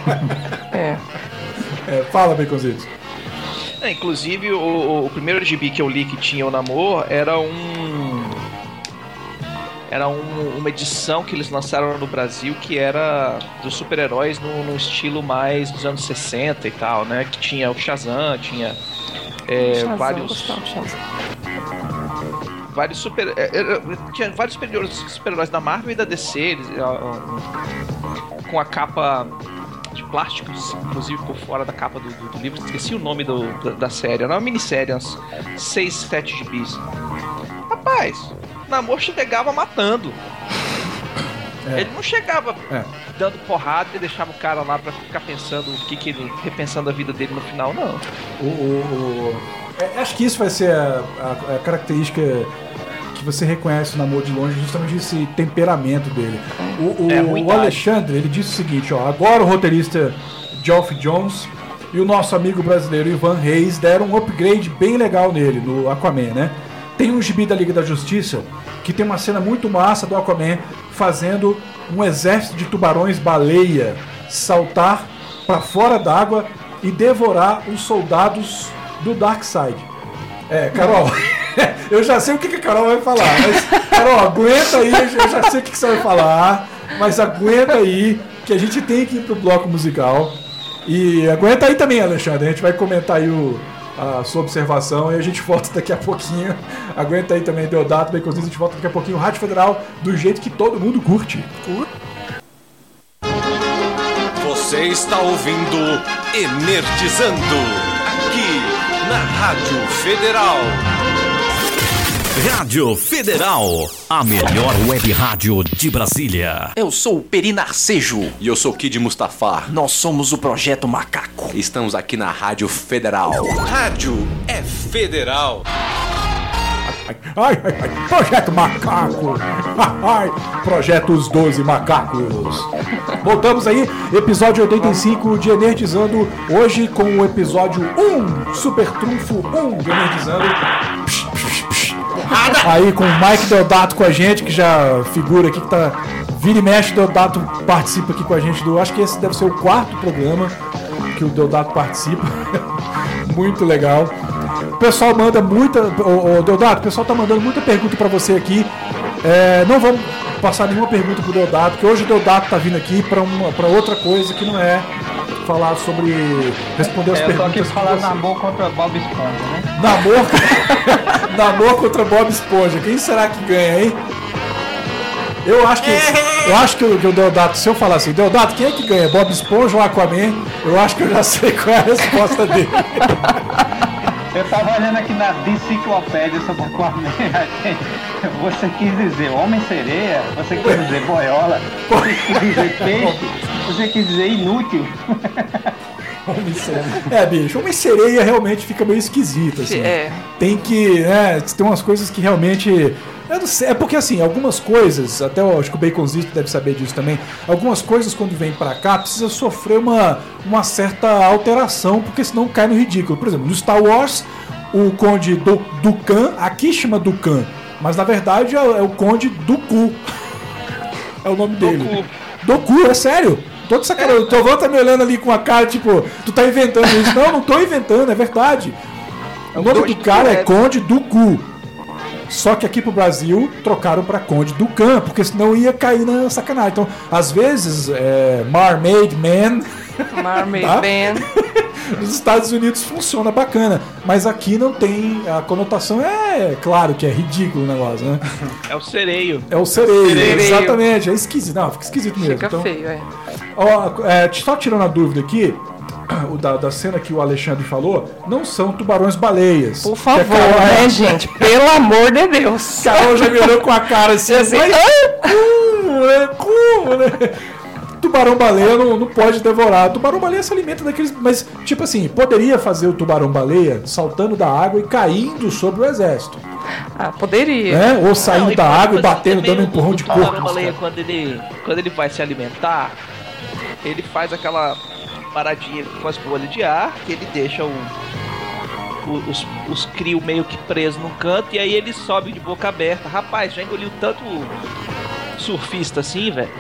Fala, Baconzitos. Inclusive, o primeiro gibi que eu li que tinha o Namor era uma edição que eles lançaram no Brasil que era dos super-heróis no estilo mais dos anos 60 e tal, né? Que tinha o Shazam, tinha tinha vários super-heróis da Marvel e da DC, com a capa de plástico, inclusive por fora da capa do livro. Esqueci o nome da série. Era uma minissérie, uns 6, 7 gibis. Rapaz, Namor chegava matando. Ele não chegava dando porrada e deixava o cara lá pra ficar pensando repensando a vida dele no final, não. Acho que isso vai ser a característica que você reconhece o Namor de longe, justamente esse temperamento dele. O Alexandre, ele disse o seguinte, agora o roteirista Geoff Johns e o nosso amigo brasileiro Ivan Reis deram um upgrade bem legal nele, no Aquaman, né? Tem um gibi da Liga da Justiça que tem uma cena muito massa do Aquaman fazendo um exército de tubarões-baleia saltar para fora d'água e devorar os soldados do Darkseid. Carol, eu já sei o que a Carol vai falar, mas Carol, aguenta aí, eu já sei o que você vai falar, mas aguenta aí que a gente tem que ir pro bloco musical. E aguenta aí também, Alexandre, a gente vai comentar aí a sua observação e a gente volta daqui a pouquinho. Aguenta aí também, Deodato, Baconzitos, a gente volta daqui a pouquinho. Rádio Federal, do jeito que todo mundo curte. Você está ouvindo Energizando, aqui na Rádio Federal. Rádio Federal, a melhor web rádio de Brasília. Eu sou o Peri Narcejo. E eu sou o Kid Mustafa. Nós somos o Projeto Macaco. Estamos aqui na Rádio Federal. Rádio é federal. Projeto Macaco. Projeto Os 12 Macacos. Voltamos aí, episódio 85 de Energizando. Hoje com o episódio 1, Super Trunfo 1 de Energizando. Aí com o Mike Deodato com a gente, que já figura aqui, que tá vira e mexe. Deodato participa aqui com a gente acho que esse deve ser o 4º programa que o Deodato participa. Muito legal. O pessoal manda muita... Deodato, o pessoal tá mandando muita pergunta pra você aqui. Não vamos passar nenhuma pergunta pro Deodato, porque hoje o Deodato tá vindo aqui pra outra coisa que não é falar sobre... responder as perguntas. Eu tô aqui falando Namor contra Bob Esponja, né? Namor contra Bob Esponja. Quem será que ganha, hein? Eu acho que o Deodato, se eu falar assim, Deodato, quem é que ganha? Bob Esponja ou Aquaman? Eu acho que eu já sei qual é a resposta dele. Eu tava olhando aqui na enciclopédia sobre Aquaman. Você quis dizer Homem-Sereia? Você quis dizer boiola? Você quis dizer peixe? Você quis dizer inútil? Homem-Sereia. Bicho, Homem-Sereia realmente fica meio esquisito, assim. Tem que, tem umas coisas que realmente... Eu não sei, é porque assim, algumas coisas, até eu acho que o Baconzito deve saber disso também, algumas coisas quando vem pra cá precisa sofrer uma certa alteração, porque senão cai no ridículo. Por exemplo, no Star Wars, o Conde Dukan, aqui chama Dukan, Mas na verdade é o Conde Dooku. É o nome dele. Dooku, é sério. Tô de sacanagem. O Tovão tá me olhando ali com a cara, tipo, tu tá inventando isso. Não tô inventando, é verdade. O nome do cara é Conde Dooku. Só que aqui pro Brasil trocaram pra Conde Dukan, porque senão ia cair na sacanagem. Então, às vezes, Mermaid Man. Mermaid Tá? Man. Nos Estados Unidos funciona bacana, mas aqui não tem. A conotação claro que é ridículo o negócio, né? É o sereio. É o sereio, exatamente. É esquisito. Não, fica esquisito mesmo. Fica então, feio, é. Ó, só tirando a dúvida aqui, da cena que o Alexandre falou, não são tubarões-baleias. Por favor, né, gente? Pelo amor de Deus. Carol já me olhou com a cara assim, mas como, né? Tubarão-baleia não pode devorar. Tubarão-baleia se alimenta daqueles... Mas, tipo assim, poderia fazer o tubarão-baleia saltando da água e caindo sobre o exército. Ah, poderia. Né? Ou saindo da água e batendo, dando um empurrão de corpo. O tubarão-baleia, quando ele vai se alimentar, ele faz aquela paradinha com as bolhas de ar, que ele deixa os crios meio que presos no canto, e aí ele sobe de boca aberta. Rapaz, já engoliu tanto surfista assim, velho.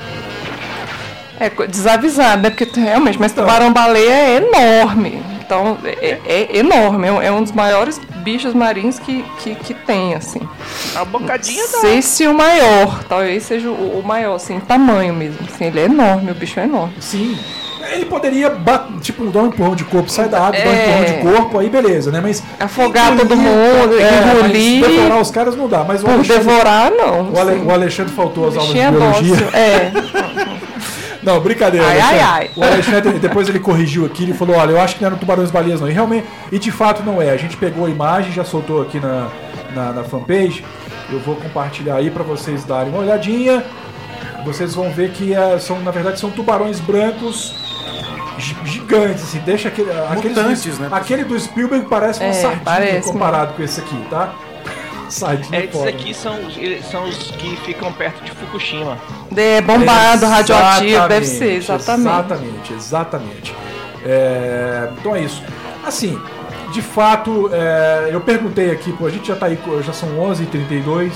É desavisado, né? Porque realmente, mas tubarão-baleia é enorme. Então, é enorme. É um dos maiores bichos marinhos que tem, assim. A bocadinha da... Não sei se o maior. Talvez seja o maior, assim, em tamanho mesmo. Assim, ele é enorme, o bicho é enorme. Sim. Ele poderia, tipo, dar um empurrão de corpo, sai da água, dar um empurrão de corpo, aí beleza, né? Mas afogar todo mundo, engolir. Devorar os caras não dá. Mas devorar, não. O Alexandre faltou às aulas de biologia. Não, brincadeira. Ai. O Alexandre, depois ele corrigiu aqui, ele falou, olha, eu acho que não eram tubarões-baleias não. E realmente, de fato não é. A gente pegou a imagem, já soltou aqui na fanpage. Eu vou compartilhar aí pra vocês darem uma olhadinha. Vocês vão ver que na verdade são tubarões brancos gigantes, assim. Deixa mutantes, né? Aquele do Spielberg parece uma sardinha comparado com esse aqui, tá? Esses aqui são os que ficam perto de Fukushima. Bombado, radioativo, deve ser, exatamente. Exatamente. Então é isso. Assim, de fato, eu perguntei aqui, a gente já tá aí, já são 11h32.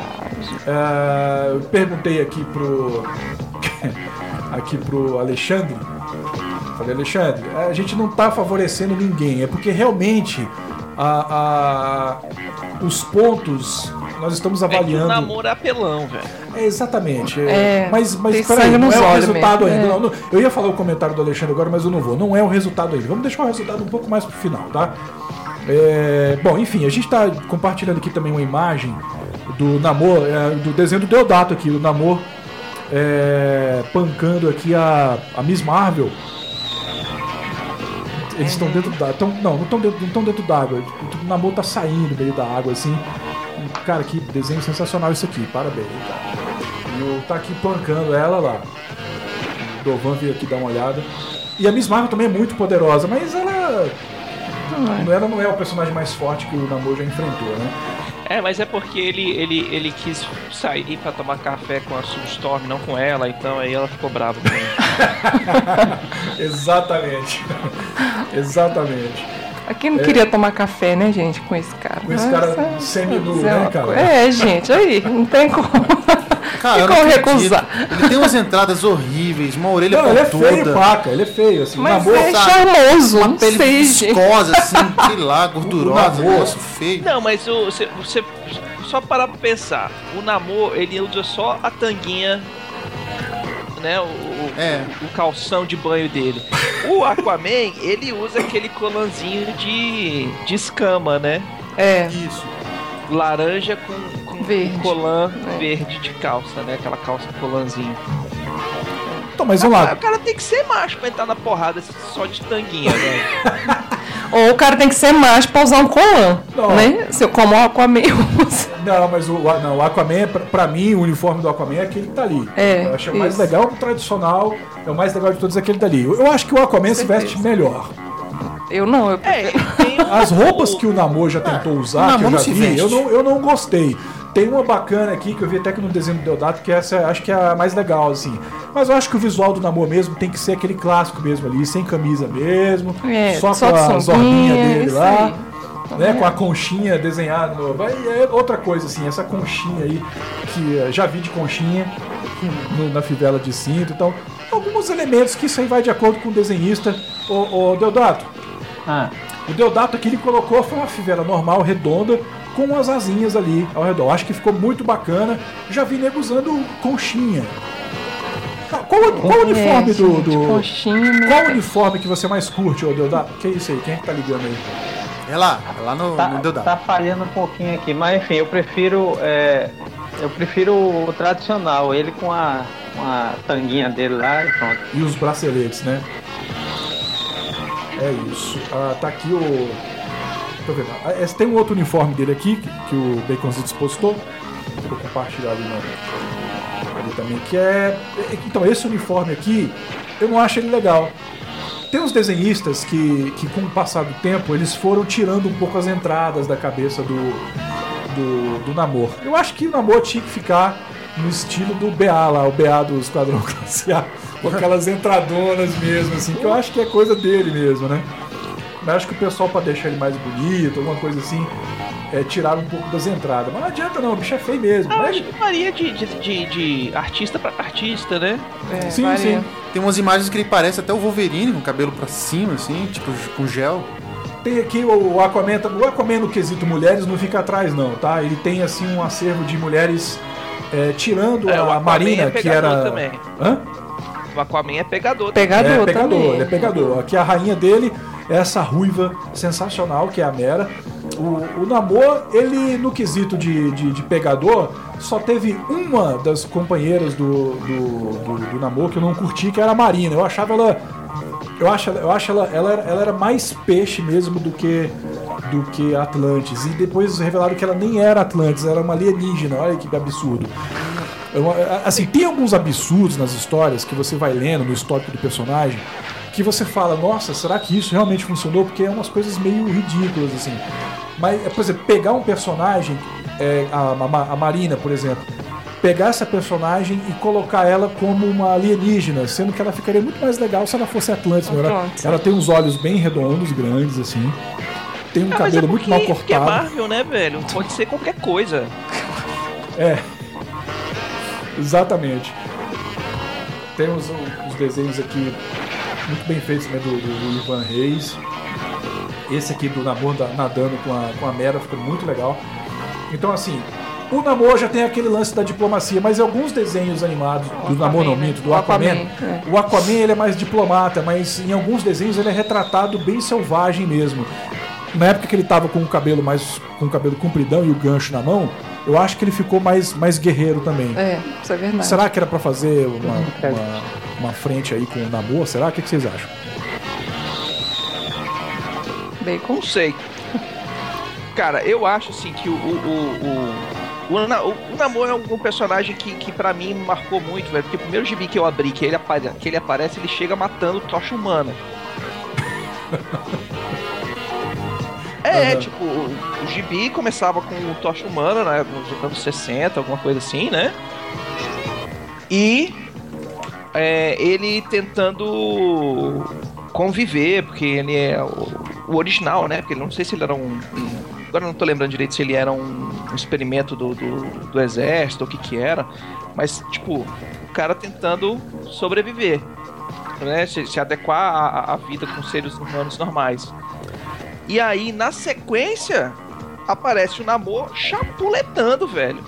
Eu perguntei aqui pro Alexandre. Falei, Alexandre, a gente não tá favorecendo ninguém, é porque realmente os pontos nós estamos avaliando. O namoro é apelão, velho. Exatamente. Mas peraí, não é o resultado ainda. Não, eu ia falar o comentário do Alexandre agora, mas eu não vou. Não é o resultado ainda. Vamos deixar o resultado um pouco mais pro final, tá? Bom, enfim, a gente tá compartilhando aqui também uma imagem do Namor, do desenho do Deodato aqui, do Namor pancando aqui a Miss Marvel. Eles estão dentro da... não estão dentro d'água. O Namor tá saindo meio da água, assim. Cara, que desenho sensacional isso aqui. Parabéns, cara. E tá aqui pancando ela lá. O Dovan veio aqui dar uma olhada. E a Miss Marvel também é muito poderosa, mas ela não é o personagem mais forte que o Namor já enfrentou, né? Mas é porque ele quis sair pra tomar café com a Sue Storm, não com ela, então aí ela ficou brava com ele. Exatamente. Quem não queria tomar café, né, gente, com esse cara? Com esse cara semi-nu, né, cara? Gente, aí, não tem como. Cara, como recusar. Ele tem umas entradas horríveis, uma orelha pontuda. Ele é feio, paca, ele é feio, assim. Mas é charmoso, uma pele viscosa, assim, sei lá, gordurosa, negócio feio. Não, mas você só parar pra pensar, o Namor, ele usa só a tanguinha, né, o calção de banho dele. O Aquaman, ele usa aquele colanzinho de escama, né? Isso. Laranja com verde. Colã verde de calça, né? Aquela calça colanzinho. Então, mas vamos lá. O cara tem que ser macho pra entrar na porrada só de tanguinha, velho. Ou o cara tem que ser macho pra usar um colã, né? Como o Aquaman usa. Não, mas o Aquaman, pra mim, o uniforme do Aquaman é aquele que tá ali. Eu acho o mais legal, o tradicional, é o mais legal de todos aquele dali. Eu acho que o Aquaman se veste melhor. Eu não, eu As roupas que o Namor já tentou usar, que eu já vi, eu não gostei. Tem uma bacana aqui que eu vi até que no desenho do Deodato, que essa acho que é a mais legal, assim. Mas eu acho que o visual do Namor mesmo tem que ser aquele clássico mesmo ali, sem camisa mesmo, só com a zorrinha dele lá. né, com a conchinha desenhada. É outra coisa, assim, essa conchinha aí, que já vi de conchinha na fivela de cinto. Então, alguns elementos que isso aí vai de acordo com o desenhista. O Deodato. O Deodato aqui ele colocou, foi uma fivela normal, redonda, com umas asinhas ali ao redor. Acho que ficou muito bacana. Já vi nego usando conchinha. Qual o uniforme Qual o uniforme que você mais curte, ô Deodato? Que é isso aí? Quem é que tá ligando aí? É lá no Deodato. Tá falhando um pouquinho aqui, mas enfim, eu prefiro o tradicional, ele com a tanguinha dele lá e pronto. E os braceletes, né? É isso. Tá aqui o... Tô vendo. Tem um outro uniforme dele aqui, que o Baconzitos postou. Vou compartilhar ali também, que é... Então, esse uniforme aqui, eu não acho ele legal. Tem uns desenhistas que com o passar do tempo, eles foram tirando um pouco as entradas da cabeça do Namor. Eu acho que o Namor tinha que ficar no estilo do BA lá, o BA do Esquadrão Classe A, com aquelas entradonas mesmo, assim, que eu acho que é coisa dele mesmo, né? Mas acho que o pessoal, pra deixar ele mais bonito, alguma coisa assim, tiraram um pouco das entradas. Mas não adianta não, o bicho é feio mesmo. Acho que varia de artista pra artista, né? Sim. Tem umas imagens que ele parece até o Wolverine, com o cabelo pra cima, assim, tipo, com gel. Tem aqui o Aquaman. O Aquaman no quesito mulheres não fica atrás não, tá? Ele tem assim um acervo de mulheres tirando a Marina, que era... Também. Hã? O Aquaman é pegador. Ele é pegador. Aqui a rainha dele é essa ruiva sensacional, que é a Mera. O Namor, ele no quesito de pegador, só teve uma das companheiras do Namor que eu não curti, que era a Marina. Eu achava ela... ela era mais peixe mesmo do que Atlantis. E depois revelaram que ela nem era Atlantis, era uma alienígena. Olha que absurdo. Assim, tem alguns absurdos nas histórias que você vai lendo no histórico do personagem que você fala, nossa, será que isso realmente funcionou? Porque é umas coisas meio ridículas, assim. Mas, por exemplo, pegar um personagem, a Marina, por exemplo, pegar essa personagem e colocar ela como uma alienígena, sendo que ela ficaria muito mais legal se ela fosse Atlantis. Ela tem uns olhos bem redondos, grandes, assim. Tem um cabelo muito mal cortado. Porque é Marvel, né, velho? Pode ser qualquer coisa. Exatamente. Tem uns desenhos aqui muito bem feitos, né, do Ivan Reis. Esse aqui do Namor nadando com a Mera ficou muito legal. Então, assim, o Namor já tem aquele lance da diplomacia, mas alguns desenhos animados do Namor, não minto, do Aquaman. O Aquaman ele é mais diplomata, mas em alguns desenhos ele é retratado bem selvagem mesmo. Na época que ele tava com o cabelo compridão e o gancho na mão, eu acho que ele ficou mais guerreiro também. Isso é verdade. Será que era pra fazer uma frente aí com o Namor? Será? O que vocês acham? Bacon? Não sei. Cara, eu acho assim que o Namor é um personagem que pra mim marcou muito, velho. Porque o primeiro gibi que eu abri, que ele aparece, ele chega matando Tocha Humana. Tipo, o gibi começava com o Tocha Humana, né, nos anos 60, alguma coisa assim, né? E ele tentando conviver, porque ele é o original, né? Porque não sei se ele era agora não tô lembrando direito se ele era um experimento do exército ou o que era, mas, tipo, o cara tentando sobreviver, né? Se adequar à vida com seres humanos normais. E aí, na sequência, aparece o Namor chapuletando, velho.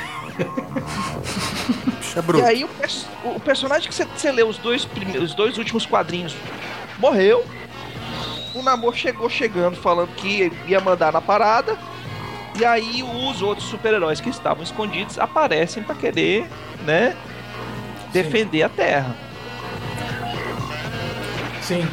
E aí, o personagem que você lê os dois últimos quadrinhos morreu. O Namor chegando, falando que ia mandar na parada. E aí, os outros super-heróis que estavam escondidos aparecem pra querer, né, defender a Terra. Sim.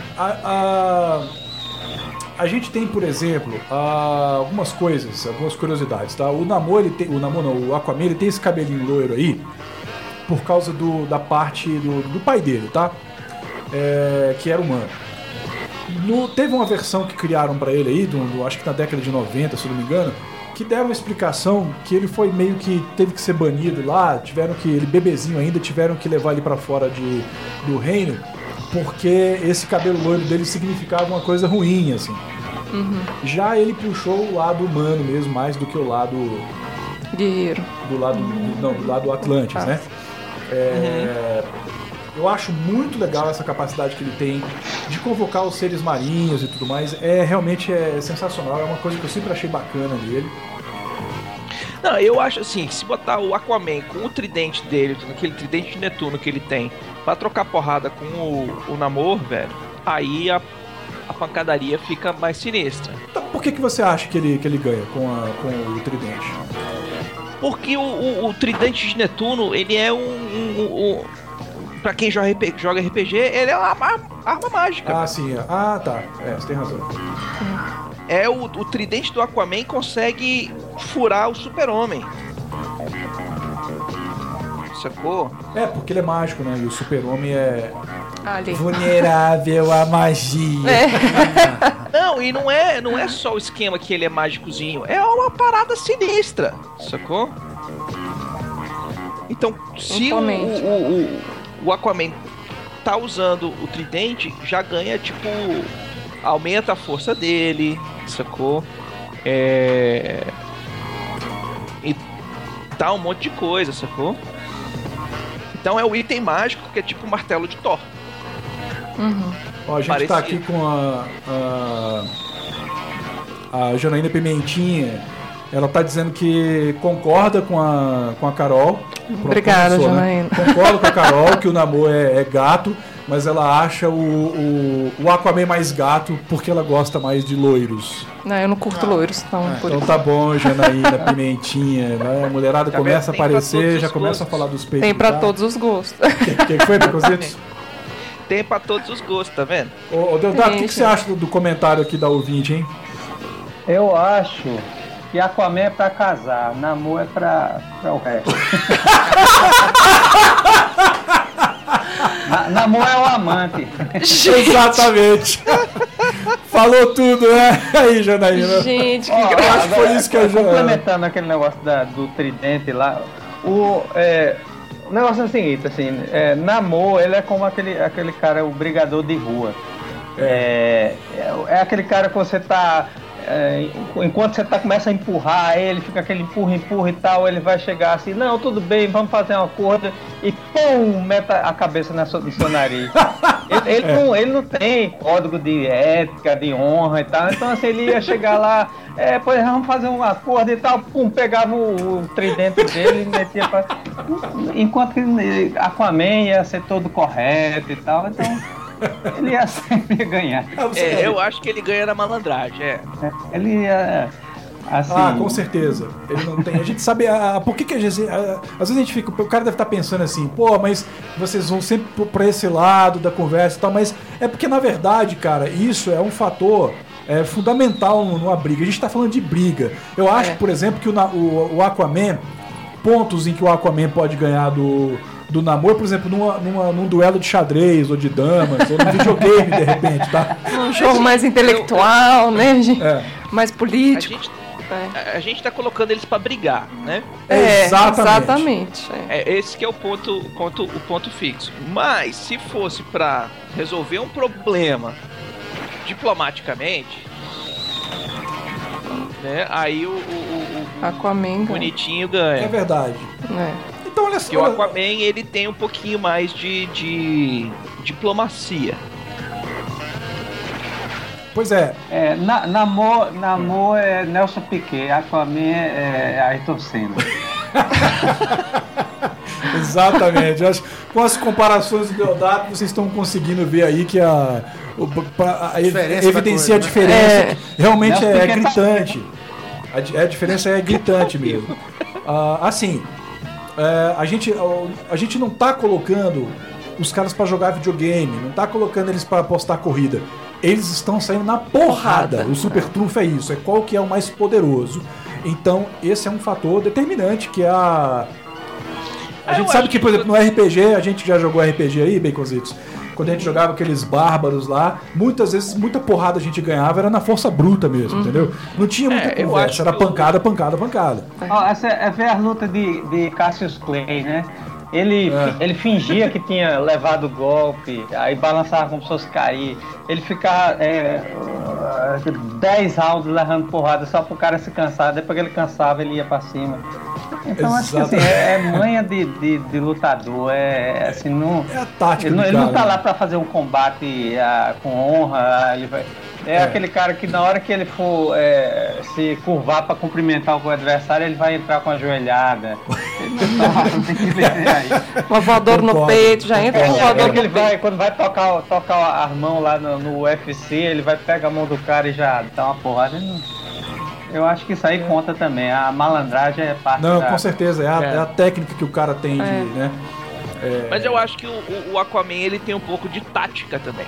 A gente tem, por exemplo, algumas curiosidades, tá? O Aquaman, ele tem esse cabelinho loiro aí por causa da parte do pai dele, tá? Que era humano. Teve uma versão que criaram pra ele aí, acho que na década de 90, se não me engano, que deram uma explicação que ele foi meio que teve que ser banido lá, ele bebezinho ainda, tiveram que levar ele pra fora do reino, porque esse cabelo loiro dele significava uma coisa ruim, assim. Já ele puxou o lado humano mesmo, mais do que o lado... Guerreiro. Do lado Atlantis, né? Eu acho muito legal essa capacidade que ele tem de convocar os seres marinhos e tudo mais. Realmente é sensacional, é uma coisa que eu sempre achei bacana nele. Não, eu acho assim, se botar o Aquaman com o tridente dele, aquele tridente de Netuno que ele tem, pra trocar porrada com o Namor, velho, aí a pancadaria fica mais sinistra. Então, por que você acha que ele ganha com o tridente? Porque o tridente de Netuno, ele é pra quem joga RPG, ele é uma arma mágica. Ah, sim. Ah, tá. Você tem razão. O tridente do Aquaman consegue furar o Super-Homem. Sacou? Porque ele é mágico, né? E o Super-Homem é vulnerável à magia. Não, e não é só o esquema que ele é mágicozinho. É uma parada sinistra. Sacou? Então, se o Aquaman tá usando o tridente, já ganha, tipo, aumenta a força dele, sacou? E dá um monte de coisa, sacou? Então é o item mágico que é tipo o martelo de Thor. Ó, a gente tá aqui com a Janaína Pimentinha. Ela tá dizendo que concorda com a Carol. Obrigada, Janaína. Né? Concordo com a Carol que o Namor é gato, mas ela acha o Aquaman mais gato porque ela gosta mais de loiros. Não, eu não curto loiros, então por então isso. Tá bom, Janaína Pimentinha. Né? A mulherada começa a aparecer, já começa a falar dos peitos. Tem pra todos os gostos. O que foi, Beconzitos? Tem pra todos os gostos, tá vendo? Ô Deodato, o que você acha do comentário aqui da ouvinte, hein? Eu acho que Aquaman é pra casar, Namor é pra o resto. Namor é o amante. Exatamente. Falou tudo, né? Aí, Janaína. Gente, que graça. Acho que foi isso que eu já... Complementando aquele negócio do tridente lá, o negócio é o seguinte, assim, Namor, ele é como aquele cara, o brigador de rua. É aquele cara que você tá... enquanto você começa a empurrar ele, fica aquele empurra e tal, ele vai chegar assim, não, tudo bem, vamos fazer um acordo e pum, meta a cabeça no seu nariz. Ele não tem código de ética, de honra e tal, então assim, ele ia chegar lá, pois vamos fazer um acordo e tal, pum, pegava o tridente dele e metia pra... Enquanto que Aquaman ia ser todo correto e tal, então... Ele ia sempre ganhar. Eu acho que ele ganha na malandragem, Ele ia... Assim... com certeza. Ele não tem... A gente sabe... por que às vezes a gente fica... O cara deve estar pensando assim, pô, mas vocês vão sempre pra esse lado da conversa e tal, mas é porque, na verdade, cara, isso é um fator fundamental numa briga. A gente tá falando de briga. Eu acho, por exemplo, que o Aquaman... Pontos em que o Aquaman pode ganhar do Namor, por exemplo, num duelo de xadrez ou de damas, ou num videogame, de repente, tá? Um jogo mais intelectual, né, gente? Mais político. A gente tá colocando eles pra brigar, né? Exatamente. Esse que é o ponto fixo. Mas, se fosse pra resolver um problema diplomaticamente, né, aí o Aquaman bonitinho ganha. É verdade. Então, olha só. Porque o Aquaman, ele tem um pouquinho mais de diplomacia. Pois é. Namor é Nelson Piquet, Aquaman é Ayrton Senna. Exatamente. Eu acho que com as comparações do Deodato, vocês estão conseguindo ver aí que evidencia a diferença. Realmente é gritante. A diferença é gritante mesmo. Assim, a gente não tá colocando os caras pra jogar videogame, não tá colocando eles pra apostar corrida. Eles estão saindo na porrada. O super trunfo é isso, é qual que é o mais poderoso. Então, esse é um fator determinante que a gente sabe que, por exemplo, no RPG, a gente já jogou RPG aí, Baconzitos, quando a gente jogava aqueles bárbaros lá, muitas vezes, muita porrada a gente ganhava, era na força bruta mesmo, entendeu? Não tinha muita conversa, era pancada. Essa foi a luta de Cassius Clay, né? Ele fingia que tinha levado o golpe, aí balançava como se fosse cair. Ele ficava 10 rounds levando porrada só pro cara se cansar. Depois que ele cansava, ele ia pra cima. Então acho que assim, é manha de lutador. É assim, não. É a tática. Ele não tá lá pra fazer um combate com honra. Ele vai. Aquele cara que na hora que ele for se curvar pra cumprimentar o adversário, ele vai entrar com a joelhada. Uma voadora no peito, já entra com uma voadora no peito. Quando vai tocar a mão lá no UFC, ele vai pegar a mão do cara e já dá uma porrada. Eu acho que isso aí conta também. A malandragem é parte Não, com certeza. É a técnica que o cara tem de, né? Mas eu acho que o Aquaman, ele tem um pouco de tática também.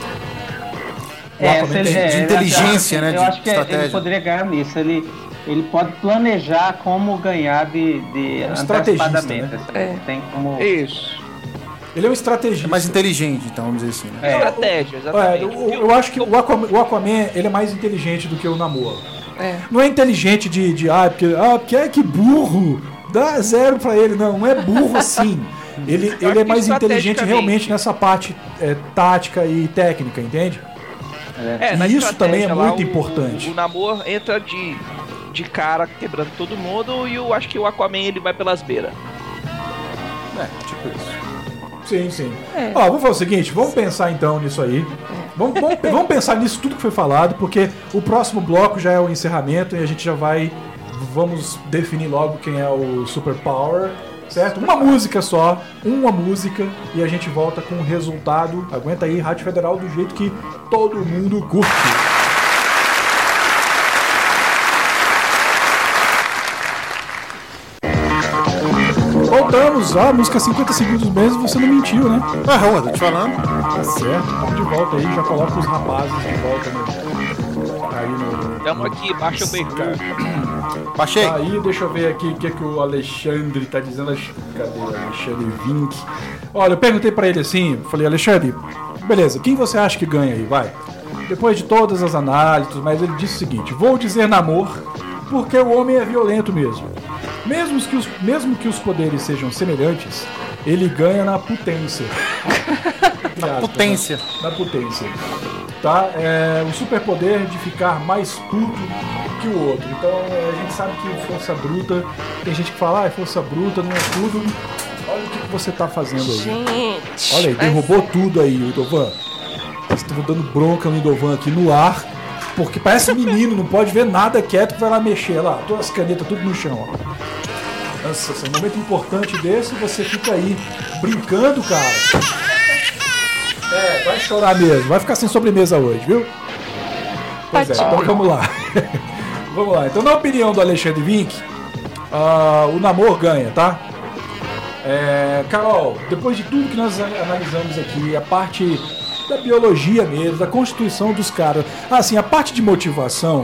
De inteligência, né? Eu acho que ele poderia ganhar nisso. Ele pode planejar como ganhar de antecipadamente. Né? Tem como. Isso. Ele é um estrategista. É mais inteligente, então, vamos dizer assim. Né? Estratégia, exatamente. Eu acho que o Aquaman ele é mais inteligente do que o Namor. Não é inteligente porque que burro, dá 0 pra ele. Não é burro assim. Ele é mais inteligente realmente nessa parte tática e técnica, entende? E isso também é muito importante. O Namor entra de cara quebrando todo mundo e eu acho que o Aquaman ele vai pelas beiras. Tipo isso. Sim. Vamos fazer o seguinte, vamos pensar então nisso aí. Vamos pensar nisso tudo que foi falado, porque o próximo bloco já é o encerramento e a gente já vamos definir logo quem é o Superpower. Certo? Uma música só, e a gente volta com o resultado. Aguenta aí, Rádio Federal do jeito que todo mundo curte. Voltamos, a música 50 segundos mesmo, você não mentiu, né? Rua, tô te falando. Tá certo, estamos de volta aí, já coloca os rapazes de volta Estamos aqui, baixa o beijo. Baixei. Aí, deixa eu ver aqui o que o Alexandre tá dizendo. Cadê o Alexandre Vink? Olha, eu perguntei pra ele assim, falei, Alexandre, beleza, quem você acha que ganha aí, vai? Depois de todas as análises, mas ele disse o seguinte, vou dizer Namor, porque o homem é violento mesmo. Mesmo que os poderes sejam semelhantes, ele ganha na potência. Na potência. Tá? O superpoder de ficar mais puto que o outro. Então a gente sabe que força bruta, tem gente que fala, força bruta não é tudo. Olha o que você tá fazendo aí. Gente, olha aí, derrubou tudo aí, o Idovan. Vocês estão dando bronca no Idovan aqui no ar, porque parece menino, não pode ver nada quieto que vai lá mexer lá, todas as canetas tudo no chão, ó. Nossa, esse é um momento importante desse, você fica aí brincando, cara. Vai chorar mesmo, vai ficar sem sobremesa hoje, viu? Pois então vamos lá. Vamos lá, então na opinião do Alexandre Vink, o Namor ganha, tá? Carol, depois de tudo que nós analisamos aqui, a parte da biologia mesmo, da constituição dos caras, assim, a parte de motivação,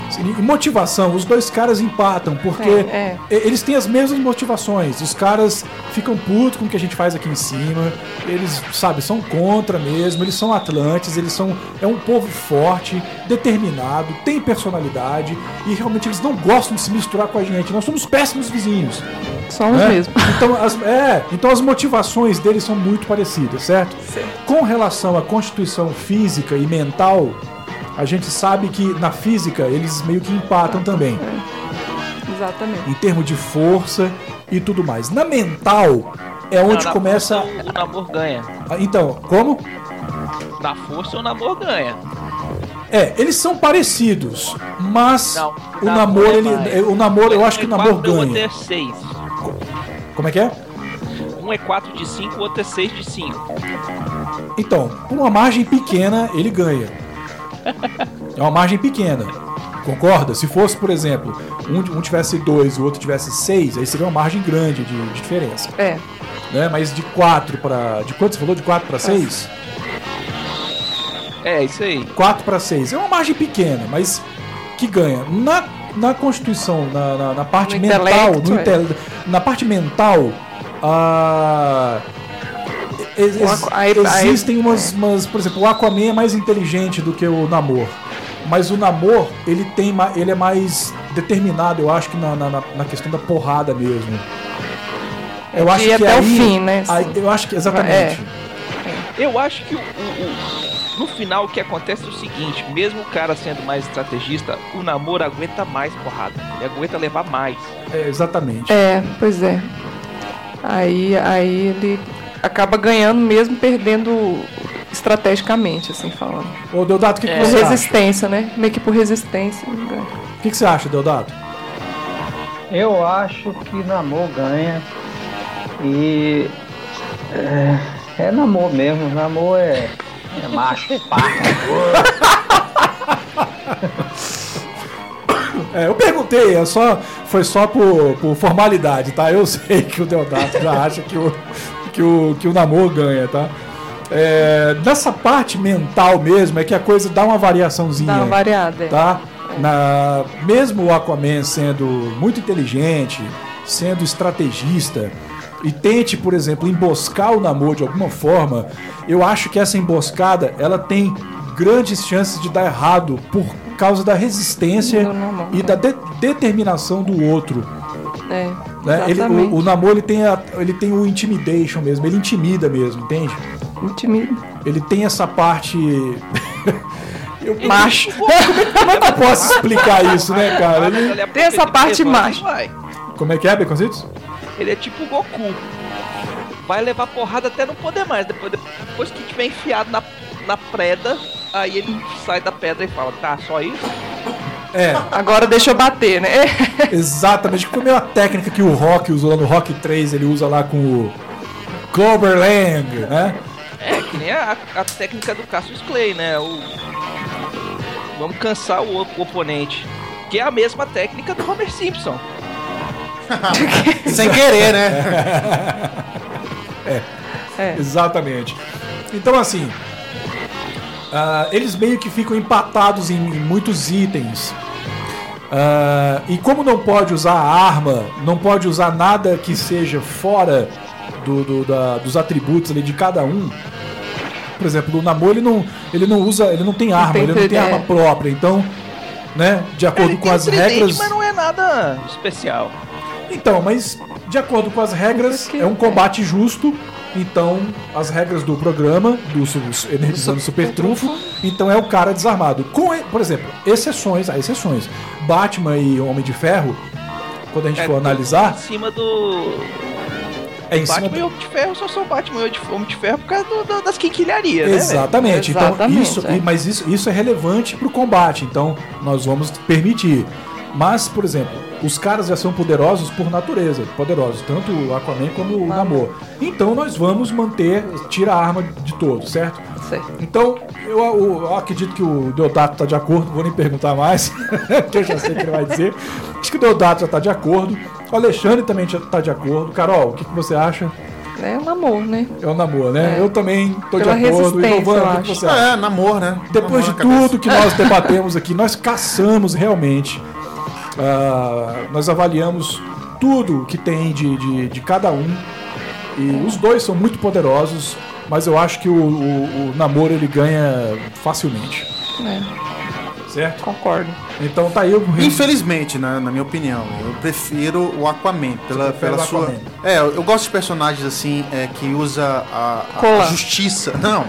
os dois caras empatam, porque eles têm as mesmas motivações. Os caras ficam putos com o que a gente faz aqui em cima. Eles, são contra mesmo. Eles são atlantes, é um povo forte, determinado, tem personalidade. E realmente eles não gostam de se misturar com a gente. Nós somos péssimos vizinhos. Somos mesmo. Então as motivações deles são muito parecidas, certo? Com relação à constituição física e mental, a gente sabe que na física eles meio que empatam também. Exatamente. Em termos de força e tudo mais. Na mental é onde começa... O Namor ganha. Então, como? Na força o Namor ganha. Eles são parecidos, mas o Namor, eu acho que o Namor ganha. O outro é 6. Como é que é? Um é 4 de 5, o outro é 6 de 5. Então, por uma margem pequena, ele ganha. É uma margem pequena. Concorda? Se fosse, por exemplo, um tivesse 2 e o outro tivesse 6, aí seria uma margem grande de diferença. Né? Mas de 4 para... De quanto você falou? De 4 para 6? Isso aí. 4 para 6. É uma margem pequena, mas que ganha. Na constituição, na parte no mental... Na parte mental... Existem umas... Por exemplo, o Aquaman é mais inteligente do que o Namor. Mas o Namor, ele é mais determinado, eu acho que na questão da porrada mesmo. Eu acho que até o fim, né? Eu acho que, exatamente. Eu acho que No final, o que acontece é o seguinte: mesmo o cara sendo mais estrategista, o Namor aguenta mais porrada. Ele aguenta levar mais. Exatamente. Pois é. Aí ele acaba ganhando mesmo perdendo estrategicamente, assim falando. Ô, Deodato, o que por você resistência, né? Meio que por resistência. O que você acha, Deodato? Eu acho que Namor ganha. E é Namor mesmo. Namor é macho, pá. Eu perguntei, foi só por formalidade, tá? Eu sei que o Deodato já acha que o Namor ganha, tá? Nessa parte mental mesmo é que a coisa dá uma variaçãozinha. Dá uma variada, tá? Mesmo o Aquaman sendo muito inteligente, sendo estrategista, e tente, por exemplo, emboscar o Namor de alguma forma, eu acho que essa emboscada ela tem grandes chances de dar errado por causa da resistência e da determinação do outro. Né? O Namor ele tem o intimidation mesmo, ele intimida mesmo, entende? Intimida. Ele tem essa parte macho. Como é que eu posso explicar isso, né, cara? Tem essa parte macho. Como é que é, Baconzitos? Ele é tipo o Goku. Vai levar porrada até não poder mais. Depois que tiver enfiado na preda, aí ele sai da pedra e fala, tá, só isso? Agora deixa eu bater, né? Exatamente. Como é a técnica que o Rock usou no Rock 3, ele usa lá com o Cloverland, né? Que nem a técnica do Cassius Clay, né? Vamos cansar o oponente. Que é a mesma técnica do Homer Simpson. Sem querer, né? Exatamente. Então, assim, eles meio que ficam empatados em muitos itens. E como não pode usar arma, não pode usar nada que seja fora dos atributos ali de cada um. Por exemplo, o Namor ele não tem arma, ele não tem arma própria. Então, né, de acordo com as regras. Mas não é nada especial. Então, mas de acordo com as regras, é um combate justo. Então, as regras do programa, do Energizando Super Trunfo, então é o cara desarmado. Por exemplo, há exceções. Batman e Homem de Ferro, quando a gente for analisar. Em cima do. Batman e Homem de Ferro só são Batman e Homem de Ferro por causa das quinquilharias, né? Exatamente. Então, mas isso é relevante pro combate, então nós vamos permitir. Mas, por exemplo, os caras já são poderosos por natureza, tanto o Aquaman como o Namor. Então nós vamos tira a arma de todos, certo? Certo. Então, eu acredito que o Deodato tá de acordo, não vou nem perguntar mais, porque eu já sei o que ele vai dizer. Acho que o Deodato já tá de acordo, o Alexandre também já tá de acordo. Carol, o que você acha? É o Namor, né? É o Namor, né? Eu também tô de acordo. E Giovana, o que você acha? Namor, né? Depois de tudo que nós debatemos aqui, nós caçamos realmente. Nós avaliamos tudo que tem de cada um. E os dois são muito poderosos, mas eu acho que o Namor ele ganha facilmente. Certo? Concordo. Então tá aí o... Infelizmente, na minha opinião, eu prefiro o Aquaman pela sua. Aquaman. Eu gosto de personagens assim que usa a justiça. Não.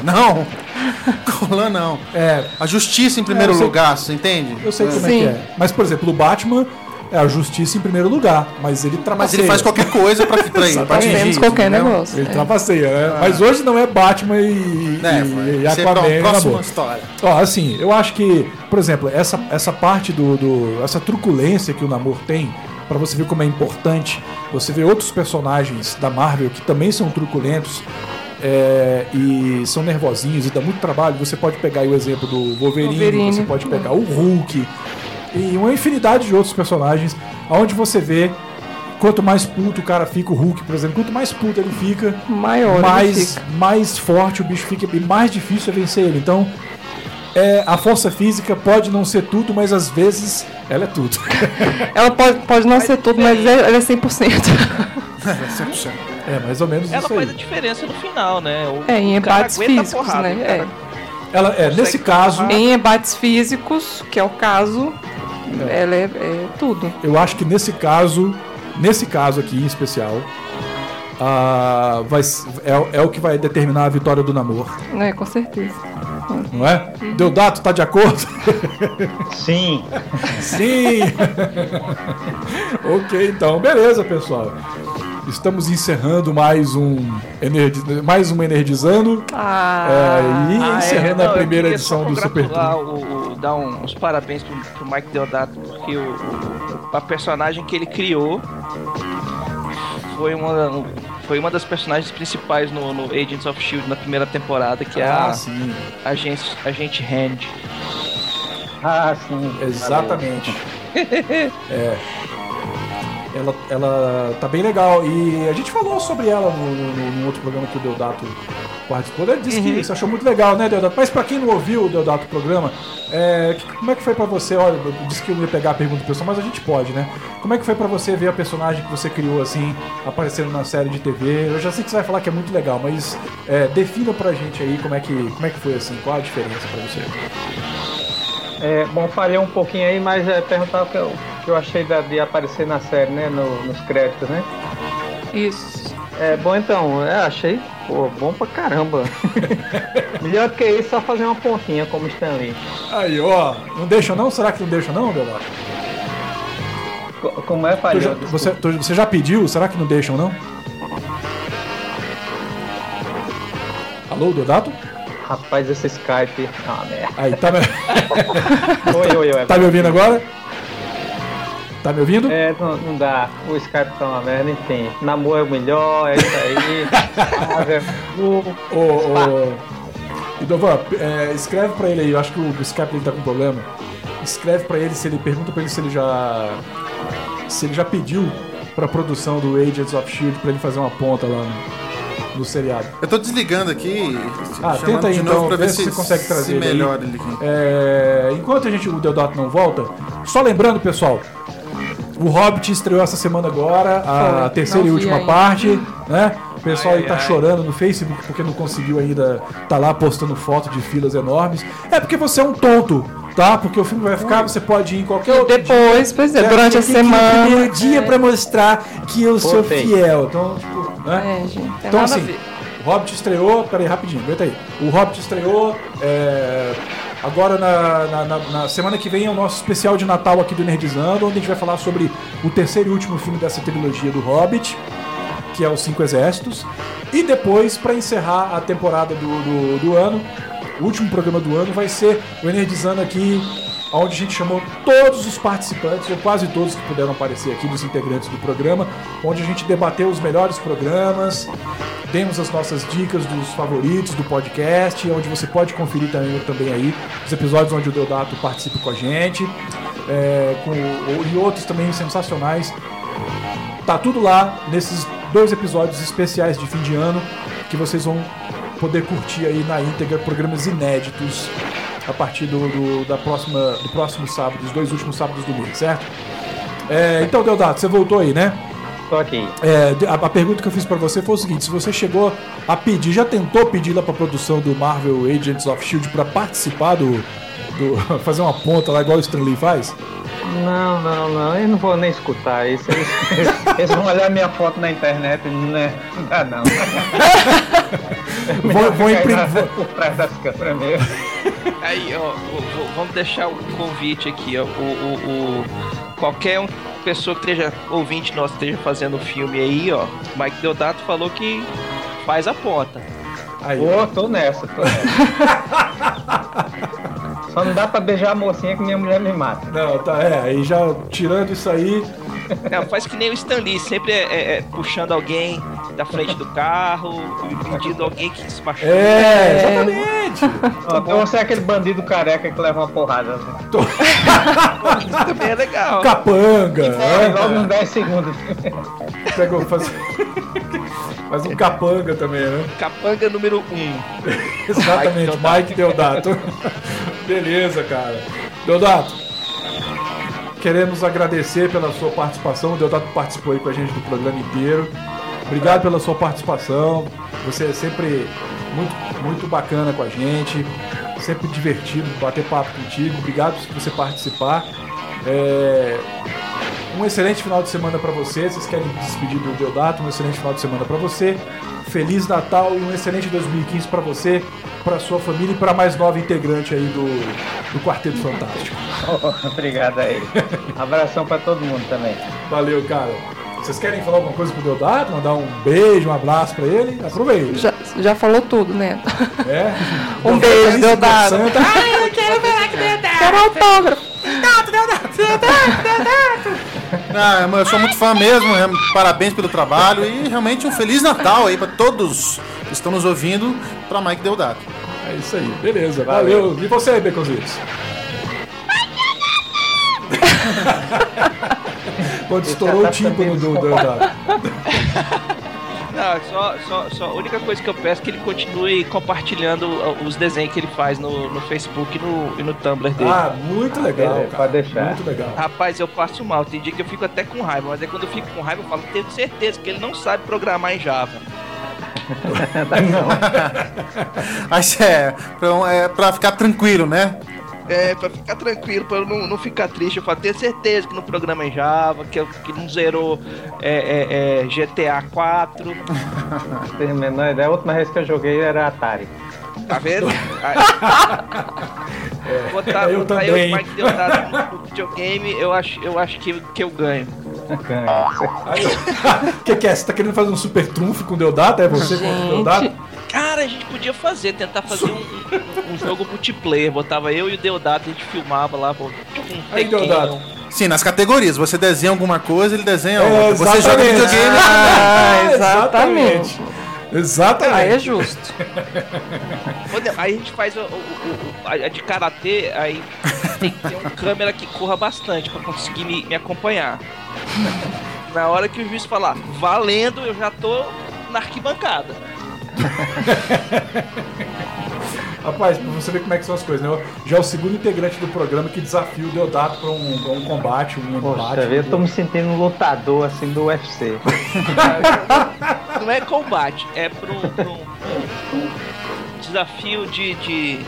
Colan não. A justiça em primeiro lugar, você entende? Eu sei como é que é. Mas, por exemplo, o Batman é a justiça em primeiro lugar, mas ele trapaceia. Mas ele faz qualquer coisa pra atingir. Qualquer negócio. Ele trapaceia, né? Mas hoje não é Batman e Aquaman. Próxima história. Assim, eu acho que, por exemplo, essa parte essa truculência que o Namor tem, pra você ver como é importante, você vê outros personagens da Marvel que também são truculentos, e são nervosinhos e dá muito trabalho. Você pode pegar aí o exemplo do Wolverine. Você pode pegar o Hulk e uma infinidade de outros personagens, onde você vê quanto mais puto o cara fica, o Hulk, por exemplo, quanto mais puto ele fica, mais forte o bicho fica e mais difícil é vencer ele. Então, a força física pode não ser tudo, mas às vezes ela é tudo. Ela pode não ser tudo, mas ela é 100%. Mais ou menos ela isso aí. Ela faz a diferença no final, né? Em embates físicos, né? Nesse caso... Em embates físicos, que é o caso, ela é tudo. Eu acho que nesse caso aqui em especial, é o que vai determinar a vitória do Namor. Com certeza. Não é? Deodato, tá de acordo? Sim. Sim. Ok, então, beleza, pessoal. Estamos encerrando mais um Energizando. E encerrando a primeira edição do Super Trunfo. Dar uns parabéns pro Mike Deodato, porque a personagem que ele criou foi uma das personagens principais no Agents of S.H.I.E.L.D. na primeira temporada, que é a Agente Hand. Ah, sim. Exatamente. Ela tá bem legal. E a gente falou sobre ela no outro programa que o Deodato participou. Ele disse que você achou muito legal, né, Deodato? Mas pra quem não ouviu o Deodato programa, como é que foi pra você? Olha, eu disse que eu não ia pegar a pergunta do pessoal, mas a gente pode, né? Como é que foi pra você ver a personagem que você criou, assim, aparecendo na série de TV? Eu já sei que você vai falar que é muito legal, mas defina pra gente aí como é que foi, assim, qual a diferença pra você? Bom, falhei um pouquinho aí, mas perguntar o que eu achei de aparecer na série, né? Nos créditos, né? Isso. Bom, então, achei bom pra caramba. Melhor do que isso, só fazer uma pontinha como Stan Lee. Aí, ó, não deixa não? Será que não deixa não, Deodato? Como é, falhou? Você já pediu? Será que não deixam não? Alô, Deodato? Rapaz, esse Skype é uma merda. Aí, tá me... Oi. Tá me ouvindo agora? Tá me ouvindo? Não dá. O Skype tá uma merda, enfim. Namor é o melhor, é isso aí. Idovan, escreve pra ele aí. Eu acho que o Skype dele tá com problema. Escreve pra ele, pergunta pra ele se ele já pediu pra produção do Agents of S.H.I.E.L.D. pra ele fazer uma ponta lá no seriado. Eu tô desligando aqui. Tenta aí de então, novo pra ver se você consegue trazer ele melhora ele aqui. Enquanto o Deodato não volta, só lembrando, pessoal, o Hobbit estreou essa semana agora, a terceira e última parte, né? O pessoal aí tá chorando no Facebook porque não conseguiu ainda tá lá postando foto de filas enormes. É porque você é um tonto, tá? Porque o filme vai ficar, você pode ir em qualquer outro depois, dia. Durante a semana. Primeiro dia pra mostrar que eu sou fiel. Então, tipo, né? Gente, então assim, o Hobbit estreou, peraí, rapidinho, aguenta aí. O Hobbit estreou, agora na semana que vem é o nosso especial de Natal aqui do Nerdizando, onde a gente vai falar sobre o terceiro e último filme dessa trilogia do Hobbit, que é Os Cinco Exércitos. E depois, para encerrar a temporada do ano, o último programa do ano vai ser o Nerdizando aqui, onde a gente chamou todos os participantes, ou quase todos que puderam aparecer aqui, dos integrantes do programa, onde a gente debateu os melhores programas, demos as nossas dicas dos favoritos do podcast, onde você pode conferir também aí os episódios onde o Deodato participa com a gente, e outros também sensacionais. Tá tudo lá nesses 2 episódios especiais de fim de ano, que vocês vão poder curtir aí na íntegra, programas inéditos a partir do próximo sábado, dos 2 últimos sábados do mês, certo? Então, Deodato, você voltou aí, né? Tô aqui. A pergunta que eu fiz pra você foi o seguinte: se você chegou a pedir, já tentou pedir lá pra produção do Marvel Agents of S.H.I.E.L.D. pra participar fazer uma ponta lá igual o Stan Lee faz? Não, eu não vou nem escutar isso. Eles vão olhar minha foto na internet, né? Não dá não. Vou imprimir por trás das câmeras mesmo. Aí, ó, vamos deixar o convite aqui, ó. Qualquer pessoa que esteja ouvinte nosso esteja fazendo o filme aí, ó. Mike Deodato falou que faz a ponta. Aí, tô nessa. Só não dá pra beijar a mocinha que minha mulher me mata. Não, tá, aí já tirando isso aí. Não, faz que nem o Stan Lee, sempre puxando alguém da frente do carro, impedindo alguém que se machuca. Exatamente. Você é aquele bandido careca que leva uma porrada. Isso também é legal. Capanga. Logo uns 10 segundos. Pegou, faz um capanga também, né? Capanga número 1. Exatamente, Mike Deodato. Beleza, cara. Deodato, queremos agradecer pela sua participação. O Deodato participou aí com a gente do programa inteiro. Obrigado pela sua participação. Você é sempre muito bacana com a gente. Sempre divertido bater papo contigo. Obrigado por você participar. Um excelente final de semana para você. Vocês querem despedir do Deodato? Um excelente final de semana para você. Feliz Natal e um excelente 2015 para você. para sua família e para mais nova integrante aí do Quarteto Fantástico. Obrigado aí. Abração para todo mundo também. Valeu, cara. Vocês querem falar alguma coisa pro Deodato? Mandar um beijo, um abraço pra ele? Aproveita. Já falou tudo, né? É? Um beijo, Deodato. Ai, eu quero ver que Deodato. Quero autógrafo. Não, eu sou muito fã mesmo, parabéns pelo trabalho e realmente um Feliz Natal aí pra todos que estão nos ouvindo, pra Mike Deodato. É isso aí, beleza, valeu. E você, Beconzitos? Quando estourou o tímpano do Deodato. Não, só a única coisa que eu peço é que ele continue compartilhando os desenhos que ele faz no Facebook e no Tumblr dele. Ah, muito legal, cara. Pode deixar. Muito legal. Rapaz, eu passo mal. Tem dia que eu fico até com raiva, mas aí quando eu fico com raiva eu falo, tenho certeza que ele não sabe programar em Java. Mas é pra ficar tranquilo, né? É, pra ficar tranquilo, pra eu não ficar triste. Eu falo, tenho certeza que no programa em Java, que não zerou GTA 4. Tenho a menor ideia. A última vez que eu joguei era Atari. Tá vendo? Botar eu também. Eu o Mike Deodato no videogame, eu acho que eu ganho. Que é? Você tá querendo fazer um super trunfo com o Deodato? É você com o Deodato? Cara, a gente podia tentar fazer um jogo multiplayer. Botava eu e o Deodato, a gente filmava lá, tipo um Aí, Deodato. Sim, nas categorias. Você desenha alguma coisa, ele desenha outra. Você Exatamente. joga videogame. Exatamente. Exatamente. Aí é justo. Aí a gente faz a de karatê, aí tem que ter uma câmera que corra bastante pra conseguir me acompanhar. Na hora que o juiz falar valendo, eu já tô na arquibancada. Rapaz, pra você ver como é que são as coisas, né? Já é o segundo integrante do programa que desafia o Deodato pra um combate, um embate. Poxa, eu tô me sentindo um lutador assim do UFC. Não é combate, é pra um desafio de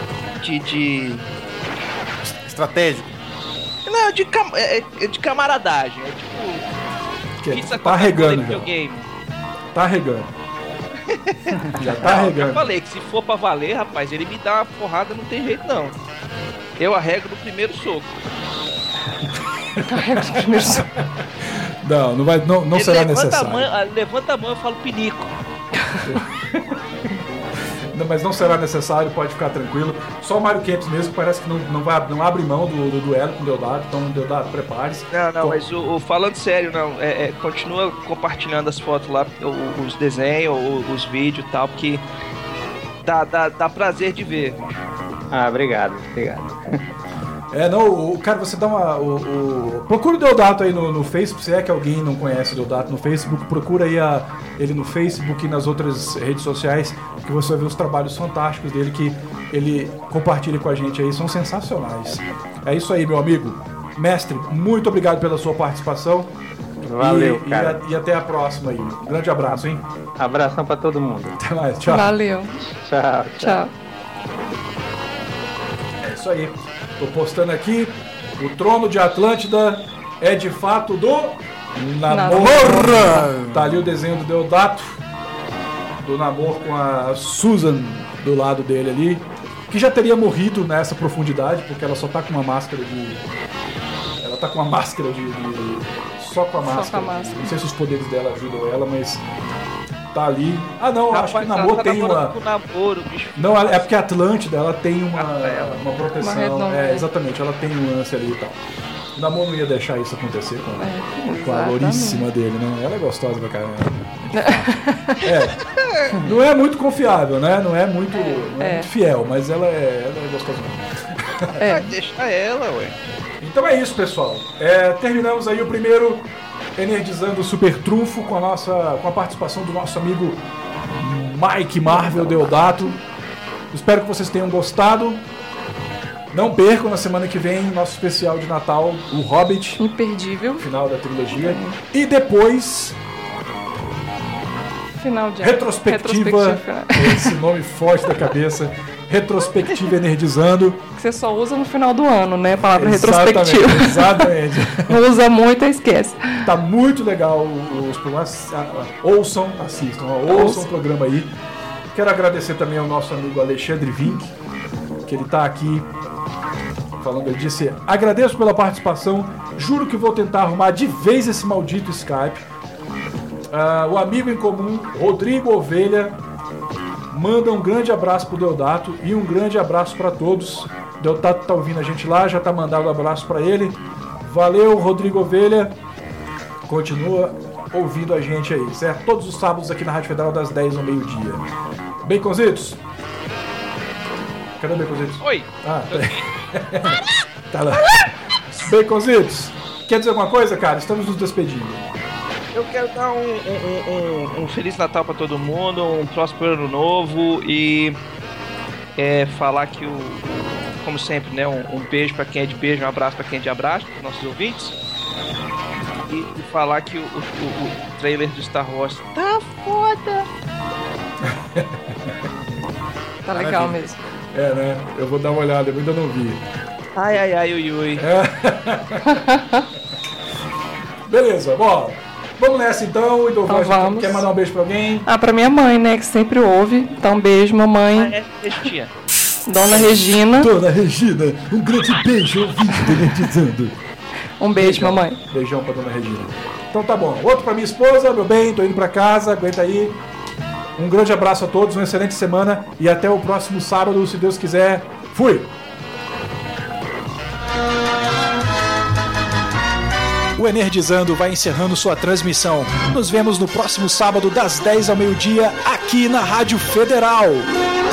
estratégico. Não, de camaradagem. É tipo. Tá regando já. Tá regando. Já tá regando. Eu falei que se for pra valer, rapaz, ele me dá uma porrada, não tem jeito não. Eu arrego no primeiro soco. Arrego no primeiro soco. Não será necessário. Levanta a mão, eu falo pinico. Mas não será necessário, pode ficar tranquilo. Só o Mário Kempis mesmo, que parece que não abre mão do duelo com o Deodato. Então, Deodato, prepare-se. Não, mas falando sério, continua compartilhando as fotos lá, os desenhos, os vídeos e tal, porque dá prazer de ver. Ah, obrigado. Cara, você dá procura o Deodato aí no Facebook, se é que alguém não conhece o Deodato no Facebook, procura aí ele no Facebook e nas outras redes sociais, que você vai ver os trabalhos fantásticos dele, que ele compartilha com a gente aí, são sensacionais. É isso aí, meu amigo. Mestre, muito obrigado pela sua participação. Valeu, cara. E até a próxima aí. Um grande abraço, hein? Abração pra todo mundo. Até mais, tchau. Valeu. Tchau. É isso aí. Tô postando aqui. O trono de Atlântida é de fato do Namor. Tá ali o desenho do Deodato, do Namor, com a Susan do lado dele ali, que já teria morrido nessa profundidade, porque ela só tá com uma máscara de... Ela tá com uma máscara de... Só com a máscara. Não sei se os poderes dela ajudam ela, mas... Tá ali. Ah, não, rapaz, acho que o Namor tem uma... Com o namoro, bicho. Não, é porque a Atlântida, ela tem uma proteção. Uma exatamente, ela tem um lance ali e tal. O Namor não ia deixar isso acontecer com a louríssima dele, né? Ela é gostosa pra caramba. Não é muito confiável, né? Não é muito fiel, mas ela é gostosa. Deixa ela, ué. Então é isso, pessoal. Terminamos aí o primeiro Energizando o Super Trunfo com a participação do nosso amigo Mike Marvel Deodato. Espero que vocês tenham gostado. Não percam na semana que vem nosso especial de Natal, o Hobbit. Imperdível. Final da trilogia. E depois... Final de Retrospectiva. Esse nome forte da cabeça. Retrospectiva Energizando. Que você só usa no final do ano, né? A palavra retrospectiva. Exatamente. Não usa muito e esquece. Tá muito legal os programas. Ouçam, assistam. Ouçam o programa aí. Quero agradecer também ao nosso amigo Alexandre Vink, que ele tá aqui falando, ele disse: agradeço pela participação, juro que vou tentar arrumar de vez esse maldito Skype. O amigo em comum, Rodrigo Ovelha, manda um grande abraço pro Deodato e um grande abraço para todos. Deodato tá ouvindo a gente lá, já tá mandando um abraço para ele. Valeu, Rodrigo Ovelha. Continua ouvindo a gente aí, certo? Todos os sábados aqui na Rádio Federal das 10 ao meio-dia. Baconzitos? Cadê o Baconzitos? Oi. Tá lá. Baconzitos, quer dizer alguma coisa, cara? Estamos nos despedindo. Eu quero dar um Feliz Natal pra todo mundo, um próspero ano novo e falar que como sempre, né, um beijo pra quem é de beijo, um abraço pra quem é de abraço, pros nossos ouvintes. E falar que o trailer do Star Wars tá foda. Tá legal mesmo. Né? Eu vou dar uma olhada, eu ainda não vi. Ai, ui. Beleza, bom. Vamos nessa então. Então vamos. Quer mandar um beijo pra alguém? Pra minha mãe, né, que sempre ouve. Então, um beijo, mamãe. Tia. Dona Regina. Dona Regina, um grande beijo, ouvinte do Nerdizando. Um beijo, mamãe. Beijão pra Dona Regina. Então tá bom. Outro pra minha esposa, meu bem, tô indo pra casa, aguenta aí. Um grande abraço a todos, uma excelente semana e até o próximo sábado, se Deus quiser. Fui! O Energizando vai encerrando sua transmissão. Nos vemos no próximo sábado das 10 ao meio-dia aqui na Rádio Federal.